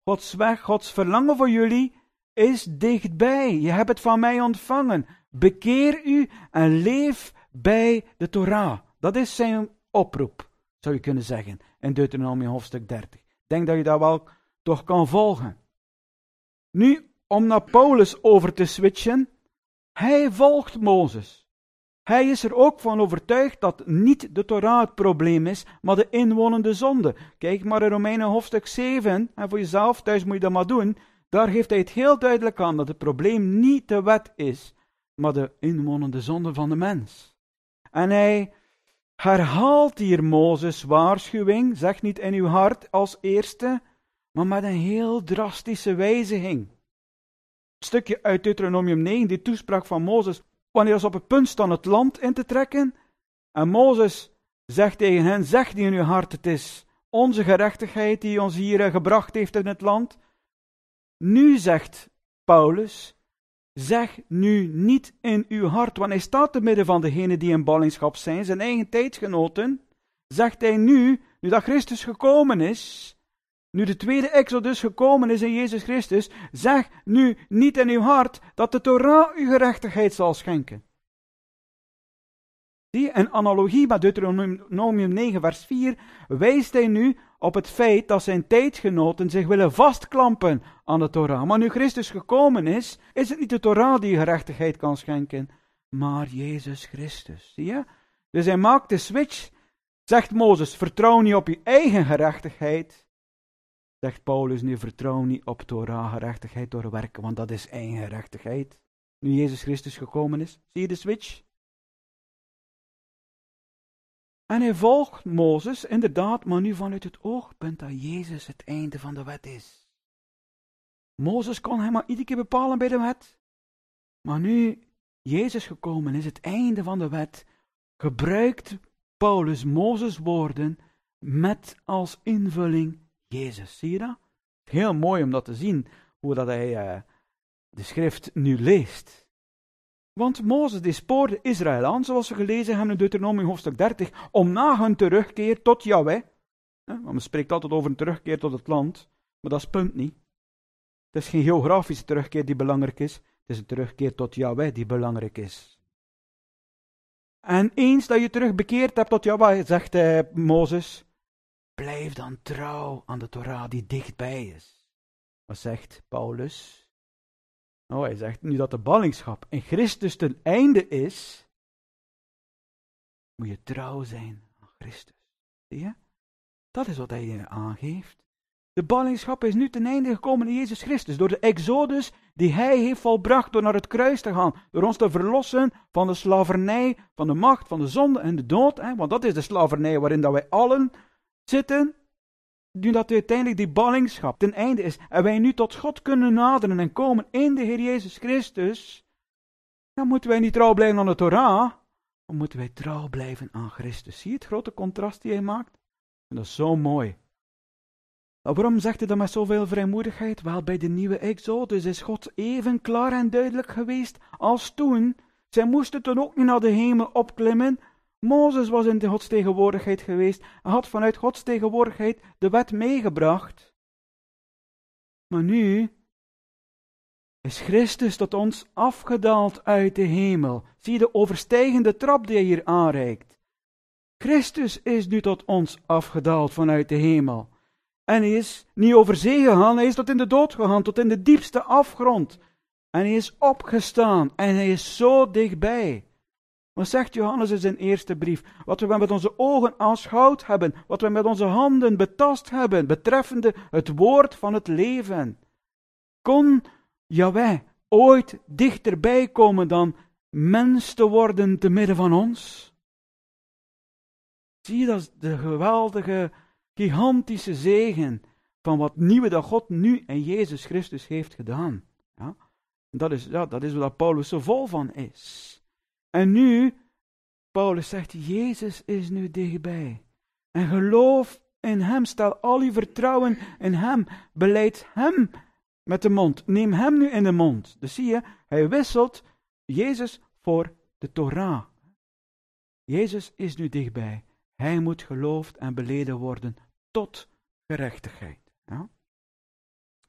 Gods weg, Gods verlangen voor jullie is dichtbij. Je hebt het van mij ontvangen. Bekeer u en leef bij de Torah. Dat is zijn oproep, zou je kunnen zeggen, in Deuteronomium hoofdstuk 30. Ik denk dat je dat wel toch kan volgen. Nu, om naar Paulus over te switchen. Hij volgt Mozes. Hij is er ook van overtuigd dat niet de Torah het probleem is, maar de inwonende zonde. Kijk maar in Romeinen hoofdstuk 7, en voor jezelf, thuis moet je dat maar doen. Daar geeft hij het heel duidelijk aan dat het probleem niet de wet is, maar de inwonende zonde van de mens. En hij herhaalt hier Mozes' waarschuwing, zeg niet in uw hart als eerste, maar met een heel drastische wijziging. Een stukje uit Deuteronomium 9, die toespraak van Mozes, wanneer ze op het punt staan het land in te trekken. En Mozes zegt tegen hen, zeg niet in uw hart, het is onze gerechtigheid die ons hier gebracht heeft in het land. Nu zegt Paulus, zeg nu niet in uw hart, want hij staat te midden van degenen die in ballingschap zijn, zijn eigen tijdsgenoten. Zegt hij nu dat Christus gekomen is, nu de tweede Exodus gekomen is in Jezus Christus, zeg nu niet in uw hart dat de Torah uw gerechtigheid zal schenken. Zie, in analogie met Deuteronomium 9 vers 4 wijst hij nu op het feit dat zijn tijdgenoten zich willen vastklampen aan de Torah. Maar nu Christus gekomen is het niet de Torah die gerechtigheid kan schenken, maar Jezus Christus. Zie je? Dus hij maakt de switch, zegt Mozes, vertrouw niet op je eigen gerechtigheid. Zegt Paulus nu, vertrouw niet op Torah gerechtigheid door werken, want dat is eigen gerechtigheid. Nu Jezus Christus gekomen is, zie je de switch? En hij volgt Mozes, inderdaad, maar nu vanuit het oogpunt dat Jezus het einde van de wet is. Mozes kon hem maar iedere keer bepalen bij de wet. Maar nu Jezus gekomen is, het einde van de wet, gebruikt Paulus Mozes' woorden met als invulling Jezus. Zie je dat? Heel mooi om dat te zien, hoe dat hij de schrift nu leest. Want Mozes die spoorde Israël aan, zoals we gelezen hebben in Deuteronomium hoofdstuk 30, om na hun terugkeer tot Yahweh. Want men spreekt altijd over een terugkeer tot het land, maar dat is het punt niet. Het is geen geografische terugkeer die belangrijk is, het is een terugkeer tot Yahweh die belangrijk is. En eens dat je terug bekeerd hebt tot Yahweh, zegt Mozes, blijf dan trouw aan de Torah die dichtbij is. Wat zegt Paulus? Nou, hij zegt nu dat de ballingschap in Christus ten einde is, moet je trouw zijn aan Christus. Zie je? Dat is wat hij je aangeeft. De ballingschap is nu ten einde gekomen in Jezus Christus, door de exodus die hij heeft volbracht door naar het kruis te gaan, door ons te verlossen van de slavernij, van de macht, van de zonde en de dood, want dat is de slavernij waarin dat wij allen zitten. Nu dat uiteindelijk die ballingschap ten einde is en wij nu tot God kunnen naderen en komen in de Heer Jezus Christus, dan moeten wij niet trouw blijven aan de Torah, maar moeten wij trouw blijven aan Christus. Zie je het grote contrast die hij maakt? En dat is zo mooi. Maar waarom zegt hij dat met zoveel vrijmoedigheid? Wel, bij de nieuwe Exodus is God even klaar en duidelijk geweest als toen. Zij moesten toen ook niet naar de hemel opklimmen. Mozes was in de Gods tegenwoordigheid geweest en had vanuit Gods tegenwoordigheid de wet meegebracht. Maar nu is Christus tot ons afgedaald uit de hemel. Zie je de overstijgende trap die hij hier aanreikt. Christus is nu tot ons afgedaald vanuit de hemel. En hij is niet over zee gegaan, hij is tot in de dood gegaan, tot in de diepste afgrond. En hij is opgestaan en hij is zo dichtbij. Wat zegt Johannes in zijn eerste brief? Wat we met onze ogen aanschouwd hebben, wat we met onze handen betast hebben, betreffende het woord van het leven. Kon Yahweh ooit dichterbij komen dan mens te worden te midden van ons? Zie je, dat is de geweldige, gigantische zegen van wat nieuwe dat God nu in Jezus Christus heeft gedaan. Ja? Dat is waar Paulus zo vol van is. En nu, Paulus zegt, Jezus is nu dichtbij. En geloof in hem, stel al uw vertrouwen in hem, beleid hem met de mond. Neem hem nu in de mond. Dus zie je, hij wisselt Jezus voor de Torah. Jezus is nu dichtbij. Hij moet geloofd en beleden worden tot gerechtigheid. Ja?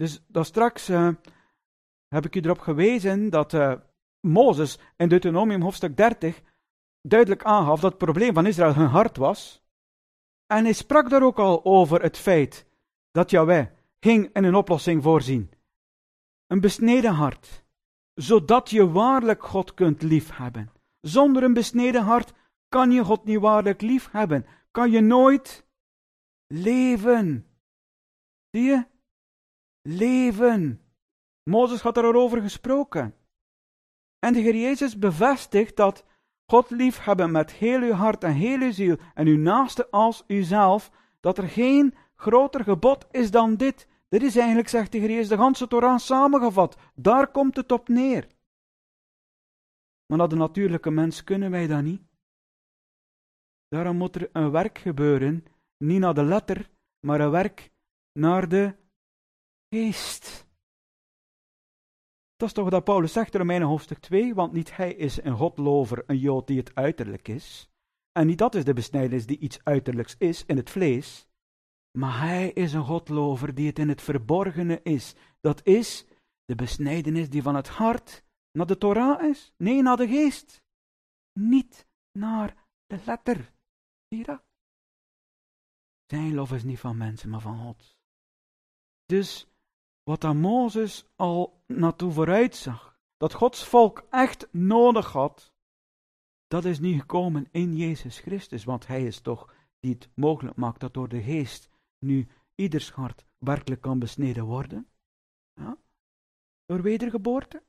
Dus dat straks heb ik u erop gewezen dat Mozes in Deuteronomium hoofdstuk 30 duidelijk aangaf dat het probleem van Israël hun hart was. En hij sprak daar ook al over het feit dat Yahweh ging in een oplossing voorzien. Een besneden hart, zodat je waarlijk God kunt liefhebben. Zonder een besneden hart kan je God niet waarlijk liefhebben. Kan je nooit leven. Zie je? Leven. Mozes had daarover gesproken. En de Heer Jezus bevestigt dat God liefhebben met heel uw hart en heel uw ziel en uw naaste als uzelf, dat er geen groter gebod is dan dit. Dit is eigenlijk, zegt de Heer Jezus, de ganse Torah samengevat. Daar komt het op neer. Maar naar de natuurlijke mens kunnen wij dat niet. Daarom moet er een werk gebeuren, niet naar de letter, maar een werk naar de geest. Dat is toch wat Paulus zegt in Romeinen hoofdstuk 2, want niet hij is een godlover, een Jood die het uiterlijk is. En niet dat is de besnijdenis die iets uiterlijks is in het vlees, maar hij is een godlover die het in het verborgene is. Dat is de besnijdenis die van het hart naar de Torah is. Nee, naar de geest. Niet naar de letter. Zie je dat? Zijn lof is niet van mensen, maar van God. Dus wat dan Mozes al naartoe vooruitzag, dat Gods volk echt nodig had, dat is niet gekomen in Jezus Christus, want hij is toch die het mogelijk maakt dat door de geest nu ieders hart werkelijk kan besneden worden. Ja? Door wedergeboorte.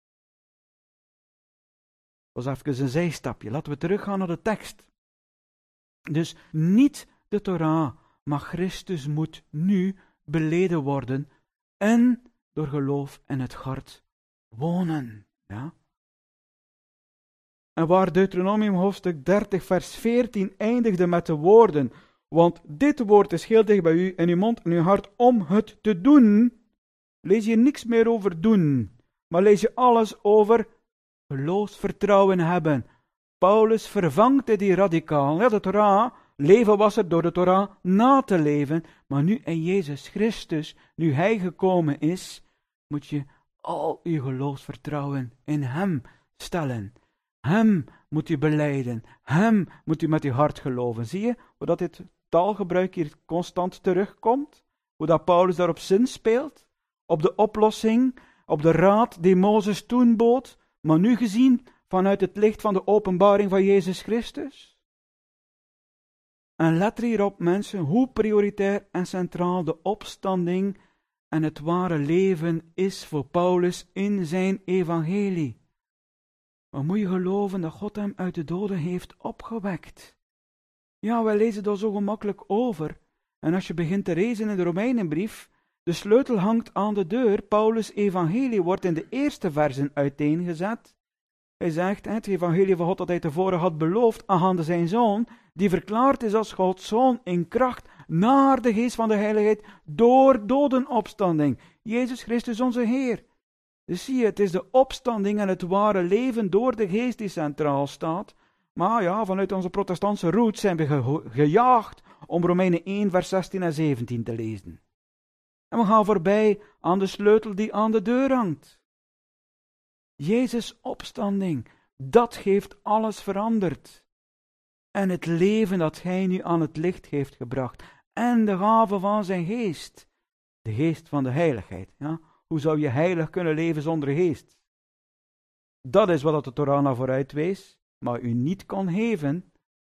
Dat was even een zijstapje. Laten we teruggaan naar de tekst. Dus niet de Torah, maar Christus moet nu beleden worden en door geloof in het hart wonen. Ja? En waar Deuteronomium hoofdstuk 30 vers 14 eindigde met de woorden, want dit woord is heel dicht bij u in uw mond en uw hart om het te doen, lees je niks meer over doen, maar lees je alles over geloofsvertrouwen hebben. Paulus vervangt die radicaal. Ja, de Torah, leven was er door de Torah na te leven, maar nu in Jezus Christus, nu hij gekomen is, moet je al je geloofsvertrouwen in hem stellen. Hem moet u belijden, hem moet u met uw hart geloven. Zie je hoe dat dit taalgebruik hier constant terugkomt? Hoe dat Paulus daarop zinspeelt? Op de oplossing, op de raad die Mozes toen bood, maar nu gezien vanuit het licht van de openbaring van Jezus Christus. En let er hierop, mensen, hoe prioritair en centraal de opstanding en het ware leven is voor Paulus in zijn evangelie. Maar moet je geloven dat God hem uit de doden heeft opgewekt? Ja, wij lezen daar zo gemakkelijk over. En als je begint te lezen in de Romeinenbrief, de sleutel hangt aan de deur. Paulus' evangelie wordt in de eerste versen uiteengezet. Hij zegt, het evangelie van God dat hij tevoren had beloofd aangaande zijn zoon, die verklaard is als Gods zoon in kracht naar de geest van de heiligheid door dodenopstanding. Jezus Christus onze Heer. Dus zie je, het is de opstanding en het ware leven door de geest die centraal staat. Maar ja, vanuit onze protestantse roots zijn we gejaagd om Romeinen 1 vers 16 en 17 te lezen. En we gaan voorbij aan de sleutel die aan de deur hangt. Jezus' opstanding, dat heeft alles veranderd. En het leven dat hij nu aan het licht heeft gebracht. En de gave van zijn geest. De geest van de heiligheid. Ja? Hoe zou je heilig kunnen leven zonder geest? Dat is wat de Torah naar vooruit wees, maar u niet kan geven.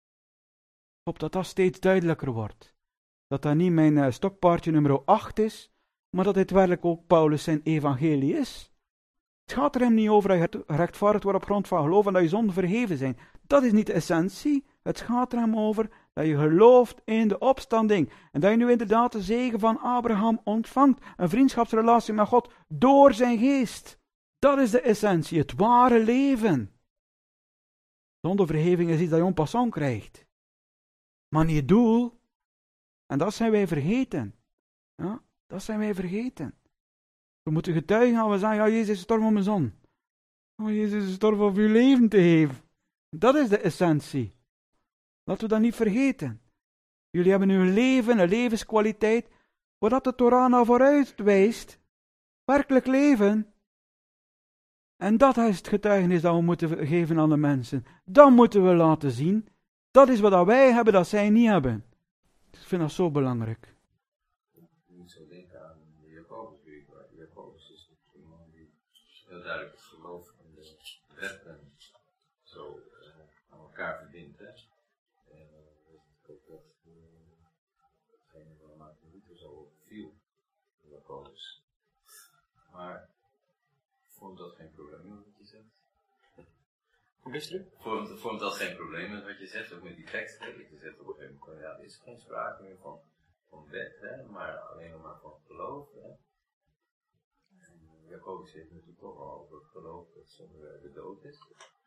Ik hoop dat dat steeds duidelijker wordt. Dat dat niet mijn stokpaardje nummer 8 is, maar dat dit werkelijk ook Paulus zijn evangelie is. Het gaat er hem niet over dat je rechtvaardigd wordt op grond van geloof en dat je zonden verheven zijn. Dat is niet de essentie. Het gaat er hem over dat je gelooft in de opstanding. En dat je nu inderdaad de zegen van Abraham ontvangt. Een vriendschapsrelatie met God door zijn geest. Dat is de essentie, het ware leven. Zonder verheving is iets dat je en passant krijgt. Maar niet het doel. En dat zijn wij vergeten. Ja, dat zijn wij vergeten. We moeten getuigen gaan we zeggen, ja, Jezus is gestorven om mijn zon. Oh, Jezus is gestorven om uw leven te geven. Dat is de essentie. Laten we dat niet vergeten. Jullie hebben nu een leven, een levenskwaliteit, waar dat de Torah naar vooruit wijst. Werkelijk leven. En dat is het getuigenis dat we moeten geven aan de mensen. Dat moeten we laten zien. Dat is wat wij hebben dat zij niet hebben. Ik vind dat zo belangrijk. Ik moet zo denken aan de Jacobusbrief. Jacobus is iemand die heel duidelijk het geloof en de wetten zo aan elkaar verbindt. Hè? Ik hoop dat hetgene waar Maarten Luther zo viel, Jacobus. Maar vormt dat geen probleem met wat je zegt? Vormt dat geen probleem met wat je zegt, ook met die tekst? Je zegt op een gegeven moment, ja, er is geen sprake meer van wet, hè, maar alleen nog maar van geloof. Hè. En Jacobus heeft natuurlijk toch al over het geloof dat zonder de dood is.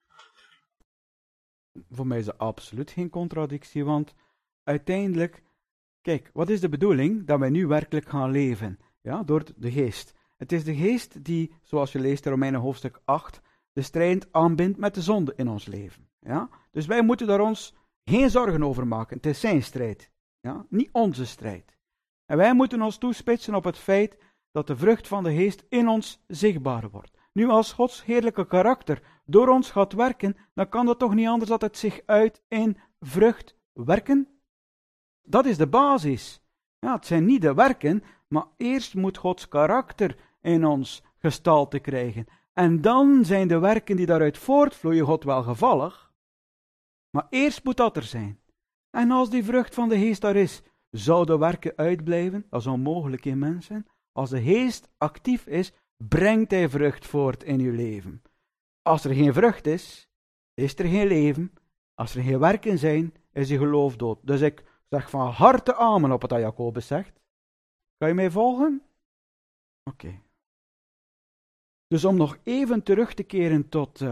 Voor mij is dat absoluut geen contradictie, want uiteindelijk, kijk, wat is de bedoeling? Dat wij nu werkelijk gaan leven, ja, door de geest. Het is de geest die, zoals je leest in Romeinen hoofdstuk 8, de strijd aanbindt met de zonde in ons leven. Ja? Dus wij moeten daar ons geen zorgen over maken. Het is zijn strijd, ja? Niet onze strijd. En wij moeten ons toespitsen op het feit dat de vrucht van de geest in ons zichtbaar wordt. Nu, als Gods heerlijke karakter door ons gaat werken, dan kan dat toch niet anders dat het zich uit in vrucht werken? Dat is de basis. Ja, het zijn niet de werken, maar eerst moet Gods karakter in ons gestalte krijgen. En dan zijn de werken die daaruit voortvloeien God welgevallig. Maar eerst moet dat er zijn. En als die vrucht van de geest daar is, zou de werken uitblijven? Dat is onmogelijk in mensen. Als de geest actief is, brengt hij vrucht voort in uw leven. Als er geen vrucht is, is er geen leven. Als er geen werken zijn, is je geloof dood. Dus ik zeg van harte amen op wat Jacobus zegt. Kan je mij volgen? Oké. Dus om nog even terug te keren tot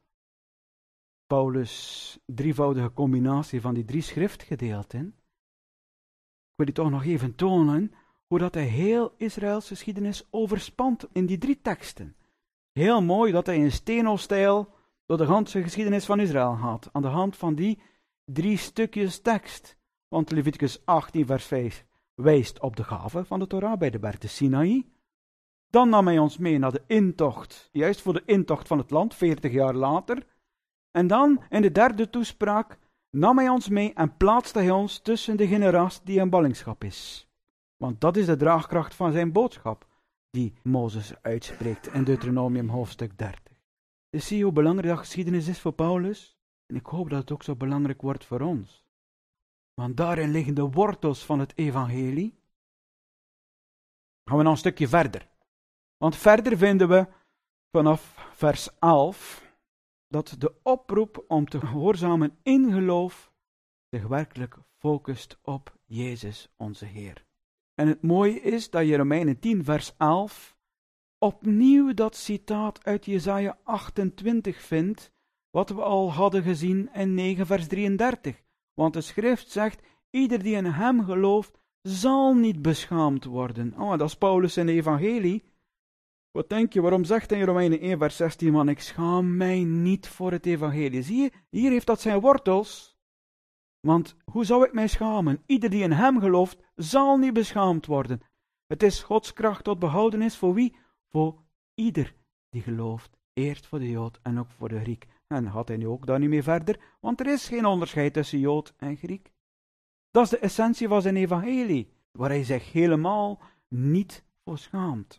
Paulus' drievoudige combinatie van die 3 schriftgedeelten. Ik wil die toch nog even tonen hoe dat hij heel Israëls geschiedenis overspant in die 3 teksten. Heel mooi dat hij in steno-stijl door de ganse geschiedenis van Israël gaat. Aan de hand van die 3 stukjes tekst. Want Leviticus 18 vers 5 wijst op de gave van de Torah bij de berg de Sinaï. Dan nam hij ons mee naar de intocht, juist voor de intocht van het land, 40 jaar later. En dan, in de 3e toespraak, nam hij ons mee en plaatste hij ons tussen de generatie die in ballingschap is. Want dat is de draagkracht van zijn boodschap, die Mozes uitspreekt in Deuteronomium hoofdstuk 30. Dus zie je hoe belangrijk dat geschiedenis is voor Paulus? En ik hoop dat het ook zo belangrijk wordt voor ons. Want daarin liggen de wortels van het evangelie. Gaan we nog een stukje verder. Want verder vinden we vanaf vers 11 dat de oproep om te gehoorzamen in geloof zich werkelijk focust op Jezus onze Heer. En het mooie is dat je Romeinen 10 vers 11 opnieuw dat citaat uit Jesaja 28 vindt, wat we al hadden gezien in 9 vers 33. Want de schrift zegt, ieder die in hem gelooft, zal niet beschaamd worden. Oh, dat is Paulus in de evangelie. Wat denk je, waarom zegt hij in Romeinen 1 vers 16, man, ik schaam mij niet voor het evangelie. Zie je, hier heeft dat zijn wortels. Want hoe zou ik mij schamen? Ieder die in hem gelooft, zal niet beschaamd worden. Het is Gods kracht tot behoudenis voor wie? Voor ieder die gelooft. Eerst voor de Jood en ook voor de Griek. En had hij nu ook daar niet mee verder, want er is geen onderscheid tussen Jood en Griek. Dat is de essentie van zijn evangelie, waar hij zich helemaal niet voor schaamt.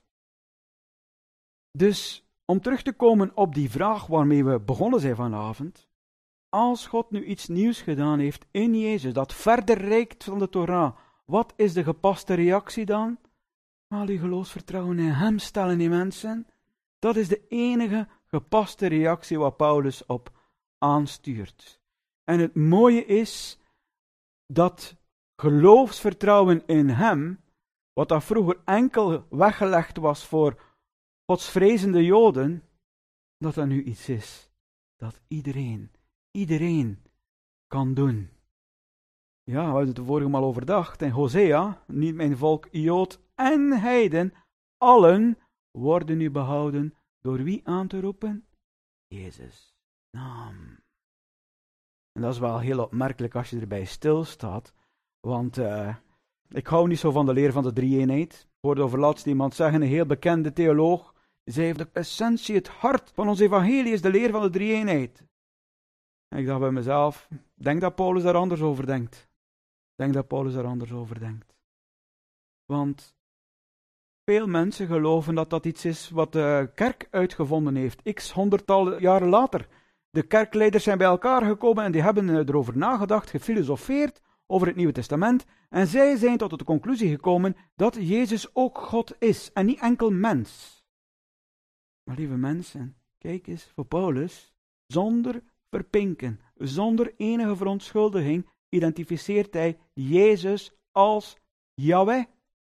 Dus, om terug te komen op die vraag waarmee we begonnen zijn vanavond, als God nu iets nieuws gedaan heeft in Jezus, dat verder reikt van de Torah, wat is de gepaste reactie dan? Al uw geloofsvertrouwen in hem stellen, die mensen. Dat is de enige gepaste reactie waar Paulus op aanstuurt. En het mooie is dat geloofsvertrouwen in hem, wat dat vroeger enkel weggelegd was voor godsvrezende Joden, dat dat nu iets is dat iedereen kan doen. Ja, we hadden het de vorige maal overdacht. In Hosea, niet mijn volk Jood en heiden, allen worden nu behouden door wie aan te roepen? Jezus' naam. En dat is wel heel opmerkelijk als je erbij stilstaat, want ik hou niet zo van de leer van de drie-eenheid. hoorde over laatst iemand zeggen, een heel bekende theoloog, die zei, de essentie, het hart van ons evangelie is de leer van de drie-eenheid. En ik dacht bij mezelf, denk dat Paulus daar anders over denkt. Want veel mensen geloven dat dat iets is wat de kerk uitgevonden heeft, x honderdtal jaren later. De kerkleiders zijn bij elkaar gekomen en die hebben erover nagedacht, gefilosofeerd over het Nieuwe Testament. En zij zijn tot de conclusie gekomen dat Jezus ook God is en niet enkel mens. Maar lieve mensen, kijk eens, voor Paulus, zonder verpinken, zonder enige verontschuldiging, identificeert hij Jezus als Yahweh.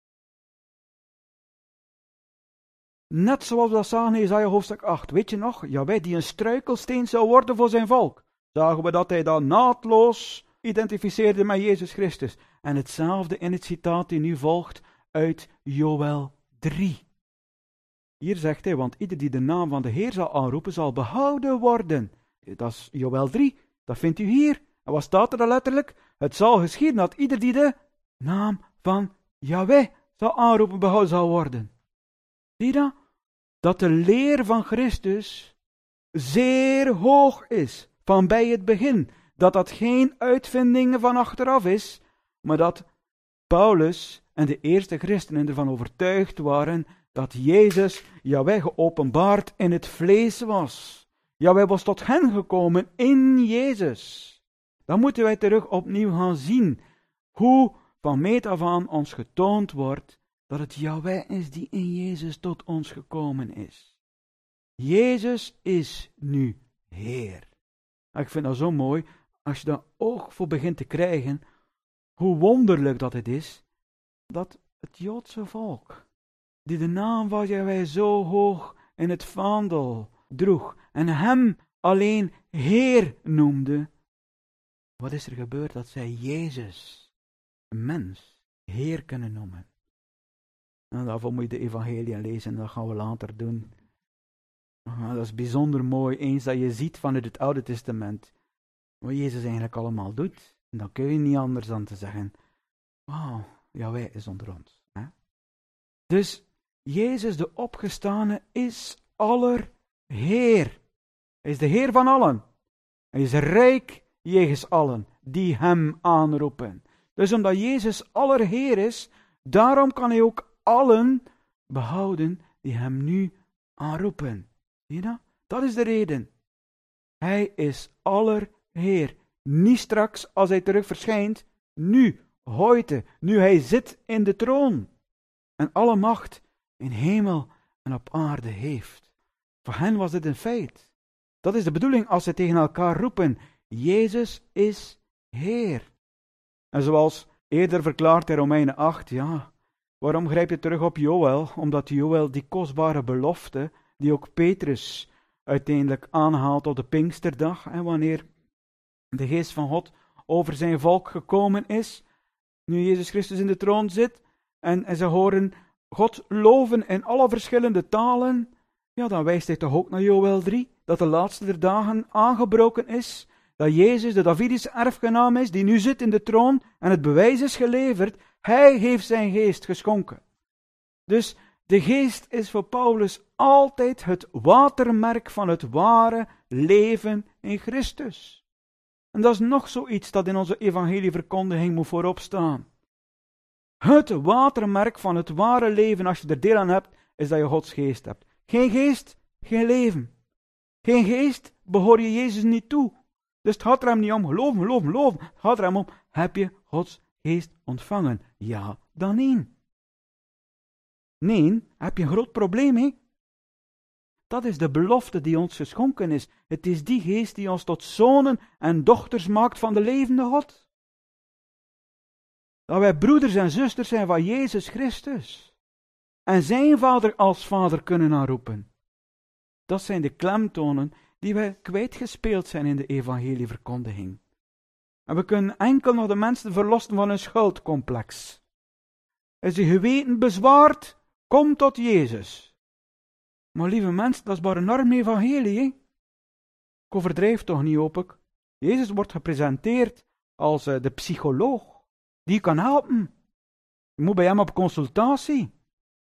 Net zoals we dat zagen in Jesaja hoofdstuk 8. Weet je nog? Yahweh die een struikelsteen zou worden voor zijn volk. Zagen we dat hij dat naadloos identificeerde met Jezus Christus. En hetzelfde in het citaat die nu volgt uit Joël 3. Hier zegt hij, want ieder die de naam van de Heer zal aanroepen, zal behouden worden. Dat is Joël 3, dat vindt u hier. En wat staat er dan letterlijk? Het zal geschieden dat ieder die de naam van Yahweh zal aanroepen, behouden zal worden. Zie je dat? Dat de leer van Christus zeer hoog is, van bij het begin. Dat geen uitvinding van achteraf is, maar dat Paulus en de eerste christenen ervan overtuigd waren dat Jezus, Yahweh, geopenbaard in het vlees was. Yahweh was tot hen gekomen in Jezus. Dan moeten wij terug opnieuw gaan zien hoe van meet af aan ons getoond wordt dat het Yahweh is die in Jezus tot ons gekomen is. Jezus is nu Heer. Ik vind dat zo mooi, als je daar oog voor begint te krijgen, hoe wonderlijk dat het is, dat het Joodse volk, die de naam van Yahweh zo hoog in het vaandel droeg, en hem alleen Heer noemde, wat is er gebeurd dat zij Jezus, een mens, Heer kunnen noemen? En daarvoor moet je de evangelie lezen en dat gaan we later doen. Dat is bijzonder mooi, eens dat je ziet vanuit het Oude Testament wat Jezus eigenlijk allemaal doet. En dan kun je niet anders dan te zeggen, wauw, Yahweh is onder ons. Hè? Dus Jezus de opgestane is aller Heer. Hij is de Heer van allen. Hij is rijk jegens allen die hem aanroepen. Dus omdat Jezus aller Heer is, daarom kan hij ook allen behouden die hem nu aanroepen. Zie je dat? Dat is de reden. Hij is aller Heer. Niet straks als hij terug verschijnt, nu, heute, nu hij zit in de troon en alle macht in hemel en op aarde heeft. Voor hen was dit een feit. Dat is de bedoeling als ze tegen elkaar roepen, Jezus is Heer. En zoals eerder verklaard in Romeinen 8, ja, waarom grijpt je terug op Joël? Omdat Joël die kostbare belofte, die ook Petrus uiteindelijk aanhaalt op de Pinksterdag, en wanneer de geest van God over zijn volk gekomen is, nu Jezus Christus in de troon zit, en ze horen God loven in alle verschillende talen, ja, dan wijst hij toch ook naar Joël 3, dat de laatste der dagen aangebroken is, dat Jezus de Davidische erfgenaam is, die nu zit in de troon, en het bewijs is geleverd, hij heeft zijn geest geschonken. Dus de geest is voor Paulus altijd het watermerk van het ware leven in Christus. En dat is nog zoiets dat in onze evangelieverkondiging moet voorop staan. Het watermerk van het ware leven, als je er deel aan hebt, is dat je Gods geest hebt. Geen geest, geen leven. Geen geest, behoor je Jezus niet toe. Dus het gaat er hem niet om geloven. Het gaat er hem om, heb je Gods geest ontvangen? Ja, dan nee. Nee, heb je een groot probleem, hè? Dat is de belofte die ons geschonken is. Het is die geest die ons tot zonen en dochters maakt van de levende God. Dat wij broeders en zusters zijn van Jezus Christus. En zijn vader als vader kunnen aanroepen. Dat zijn de klemtonen die wij kwijtgespeeld zijn in de evangelieverkondiging. En we kunnen enkel nog de mensen verlossen van een schuldcomplex. Als je geweten bezwaart, kom tot Jezus. Maar lieve mensen, dat is maar een arm evangelie. Hè? Ik overdrijf toch niet, hoop ik. Jezus wordt gepresenteerd als de psycholoog. Die kan helpen. Je moet bij hem op consultatie.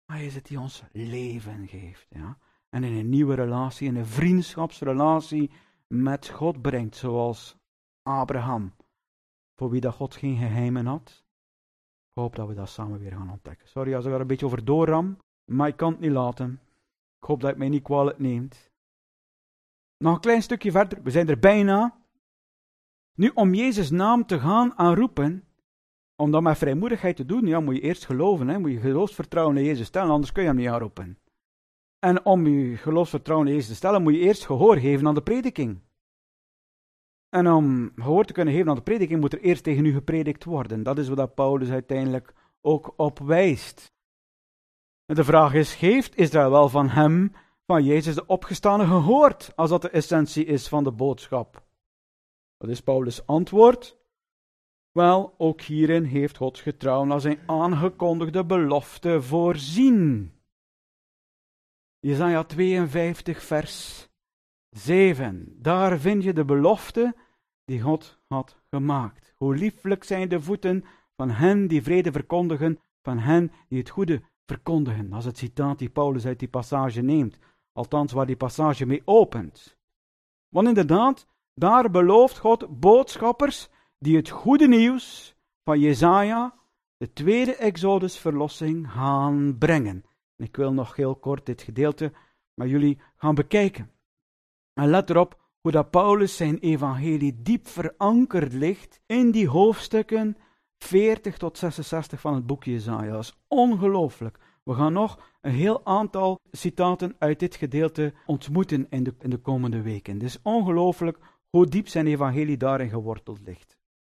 Hij is het die ons leven geeft. Ja? En in een nieuwe relatie, in een vriendschapsrelatie met God brengt. Zoals Abraham. Voor wie dat God geen geheimen had. Ik hoop dat we dat samen weer gaan ontdekken. Sorry als ik er een beetje over doorram. Maar ik kan het niet laten. Ik hoop dat het mij niet kwalijk neemt. Nog een klein stukje verder. We zijn er bijna. Nu, om Jezus' naam te gaan aanroepen, om dat met vrijmoedigheid te doen, ja, moet je eerst geloven. Hè? Moet je geloofsvertrouwen in Jezus stellen, anders kun je hem niet aanroepen. En om je geloofsvertrouwen in Jezus te stellen, moet je eerst gehoor geven aan de prediking. En om gehoor te kunnen geven aan de prediking, moet er eerst tegen u gepredikt worden. Dat is wat Paulus uiteindelijk ook op wijst. En de vraag is, heeft Israël wel van hem, van Jezus de opgestane, gehoord, als dat de essentie is van de boodschap? Wat is Paulus' antwoord? Wel, ook hierin heeft God getrouw naar zijn aangekondigde belofte voorzien. Jesaja 52 vers 7. Daar vind je de belofte die God had gemaakt. Hoe lieflijk zijn de voeten van hen die vrede verkondigen, van hen die het goede verkondigen. Dat is het citaat die Paulus uit die passage neemt. Althans, waar die passage mee opent. Want inderdaad, daar belooft God boodschappers die het goede nieuws van Jesaja, de tweede Exodus-verlossing, gaan brengen. En ik wil nog heel kort dit gedeelte met jullie gaan bekijken. En let erop hoe dat Paulus zijn evangelie diep verankerd ligt in die hoofdstukken 40 tot 66 van het boek Jesaja. Dat is ongelooflijk. We gaan nog een heel aantal citaten uit dit gedeelte ontmoeten in de komende weken. Het is ongelooflijk hoe diep zijn evangelie daarin geworteld ligt.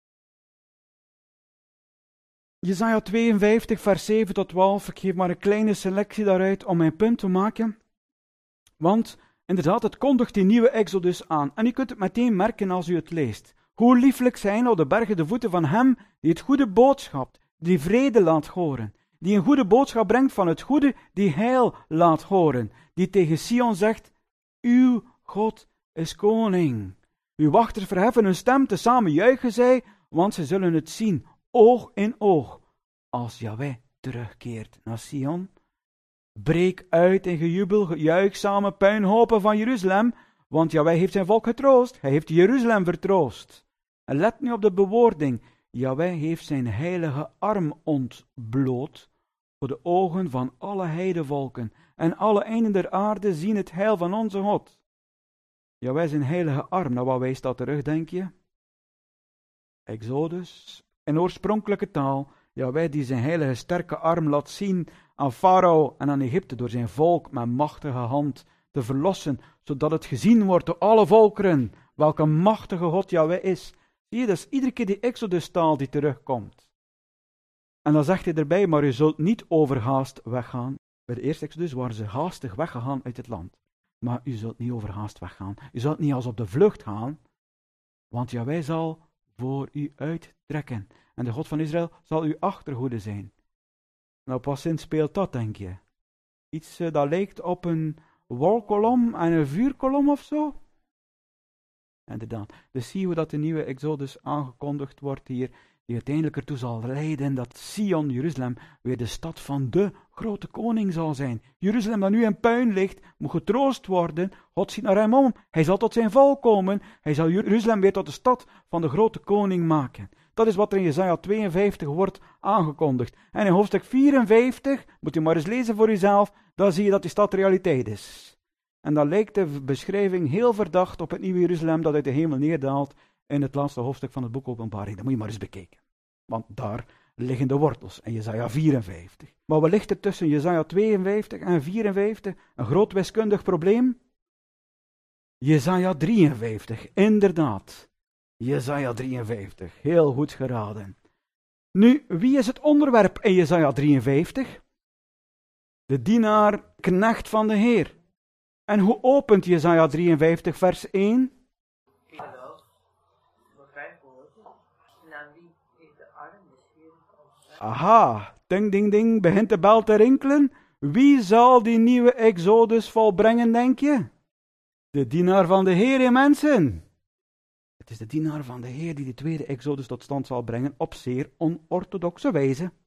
Jesaja 52, vers 7 tot 12. Ik geef maar een kleine selectie daaruit om mijn punt te maken. Want inderdaad, het kondigt die nieuwe Exodus aan. En u kunt het meteen merken als u het leest. Hoe lieflijk zijn op de bergen de voeten van hem die het goede boodschap, die vrede laat horen. Die een goede boodschap brengt van het goede, die heil laat horen. Die tegen Sion zegt, uw God is koning. Uw wachters verheffen hun stem, tezamen juichen zij, want ze zullen het zien, oog in oog, als Jahweh terugkeert naar Sion. Breek uit in gejubel, juich samen puinhopen van Jeruzalem, want Jahweh heeft zijn volk getroost, hij heeft Jeruzalem vertroost. En let nu op de bewoording, Jahweh heeft zijn heilige arm ontbloot voor de ogen van alle heidevolken, en alle einden der aarde zien het heil van onze God. Jahweh zijn heilige arm, nou wat wijst dat terug, denk je? Exodus, in oorspronkelijke taal, Jahweh die zijn heilige sterke arm laat zien aan Farao en aan Egypte door zijn volk met machtige hand te verlossen, zodat het gezien wordt door alle volkeren, welke machtige God Jahweh is. Zie je, dat is iedere keer die Exodus-taal die terugkomt. En dan zegt hij erbij, maar u zult niet overhaast weggaan. Bij de eerste Exodus waren ze haastig weggegaan uit het land. Maar u zult niet overhaast weggaan. U zult niet als op de vlucht gaan, want Jahweh zal voor u uittrekken. En de God van Israël zal uw achterhoede zijn. Nou, pas in speelt dat, denk je? Iets dat lijkt op een wolkolom en een vuurkolom of zo? Inderdaad. Dus zie je hoe dat de nieuwe Exodus aangekondigd wordt hier, die uiteindelijk ertoe zal leiden dat Sion, Jeruzalem, weer de stad van de grote koning zal zijn. Jeruzalem dat nu in puin ligt, moet getroost worden. God ziet naar hem om. Hij zal tot zijn volk komen. Hij zal Jeruzalem weer tot de stad van de grote koning maken. Dat is wat er in Jesaja 52 wordt aangekondigd. En in hoofdstuk 54, moet u maar eens lezen voor uzelf, dan zie je dat die stad realiteit is. En dan lijkt de beschrijving heel verdacht op het nieuwe Jeruzalem dat uit de hemel neerdaalt in het laatste hoofdstuk van het boek Openbaring. Dat moet je maar eens bekijken. Want daar liggen de wortels in Jesaja 54. Maar wat ligt er tussen Jesaja 52 en 54? Een groot wiskundig probleem? Jesaja 53, inderdaad. Jesaja 53, heel goed geraden. Nu, wie is het onderwerp in Jesaja 53? De dienaar, knecht van de Heer. En hoe opent Jesaja 53 vers 1? Aha, ding ding ding, begint de bel te rinkelen. Wie zal die nieuwe Exodus volbrengen, denk je? De dienaar van de Heer, mensen. Het is de dienaar van de Heer die de tweede Exodus tot stand zal brengen op zeer onorthodoxe wijze.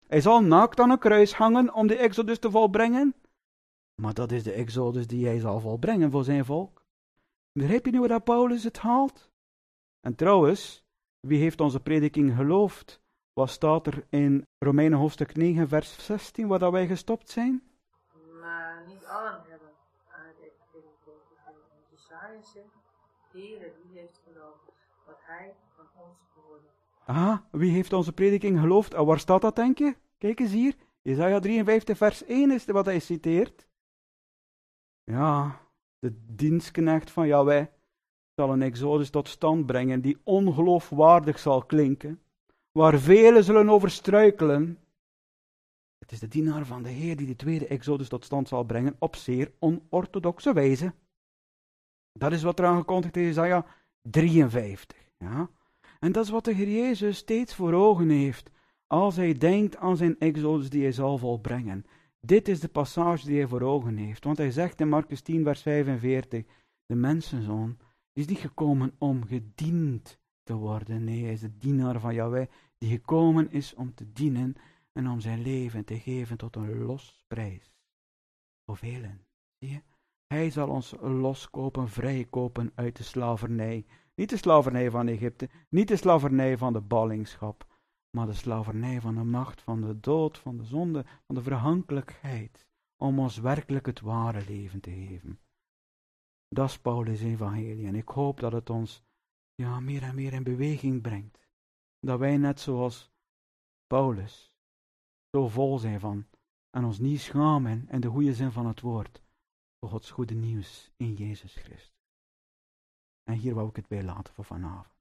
Hij zal naakt aan een kruis hangen om de exodus te volbrengen. Maar dat is de exodus die hij zal volbrengen voor zijn volk. Begrijp je nu waar dat Paulus het haalt? En trouwens, wie heeft onze prediking geloofd? Wat staat er in Romeinen hoofdstuk 9 vers 16, waar dat wij gestopt zijn? Maar niet allen hebben aan het evangelie geloofd. Jesaja zegt, Heere, wie heeft geloofd wat hij van ons hoorde. Ah, wie heeft onze prediking geloofd? En waar staat dat, denk je? Kijk eens hier. Jesaja 53 vers 1 is wat hij citeert. Ja, de dienstknecht van Yahweh zal een exodus tot stand brengen die ongeloofwaardig zal klinken, waar velen zullen over struikelen. Het is de dienaar van de Heer die de tweede exodus tot stand zal brengen op zeer onorthodoxe wijze. Dat is wat er aangekondigd is in Jesaja 53. Ja? En dat is wat de Heer Jezus steeds voor ogen heeft, als hij denkt aan zijn exodus die hij zal volbrengen. Dit is de passage die hij voor ogen heeft, want hij zegt in Markus 10 vers 45, de mensenzoon is niet gekomen om gediend te worden. Nee, hij is de dienaar van Yahweh, die gekomen is om te dienen en om zijn leven te geven tot een losprijs. Voor velen, zie je? Hij zal ons loskopen, vrijkopen uit de slavernij. Niet de slavernij van Egypte, niet de slavernij van de ballingschap, maar de slavernij van de macht, van de dood, van de zonde, van de verhankelijkheid, om ons werkelijk het ware leven te geven. Dat is Paulus' evangelie en ik hoop dat het ons meer en meer in beweging brengt. Dat wij net zoals Paulus zo vol zijn van en ons niet schamen in de goede zin van het woord voor Gods goede nieuws in Jezus Christus. En hier wou ik het bij laten voor vanavond.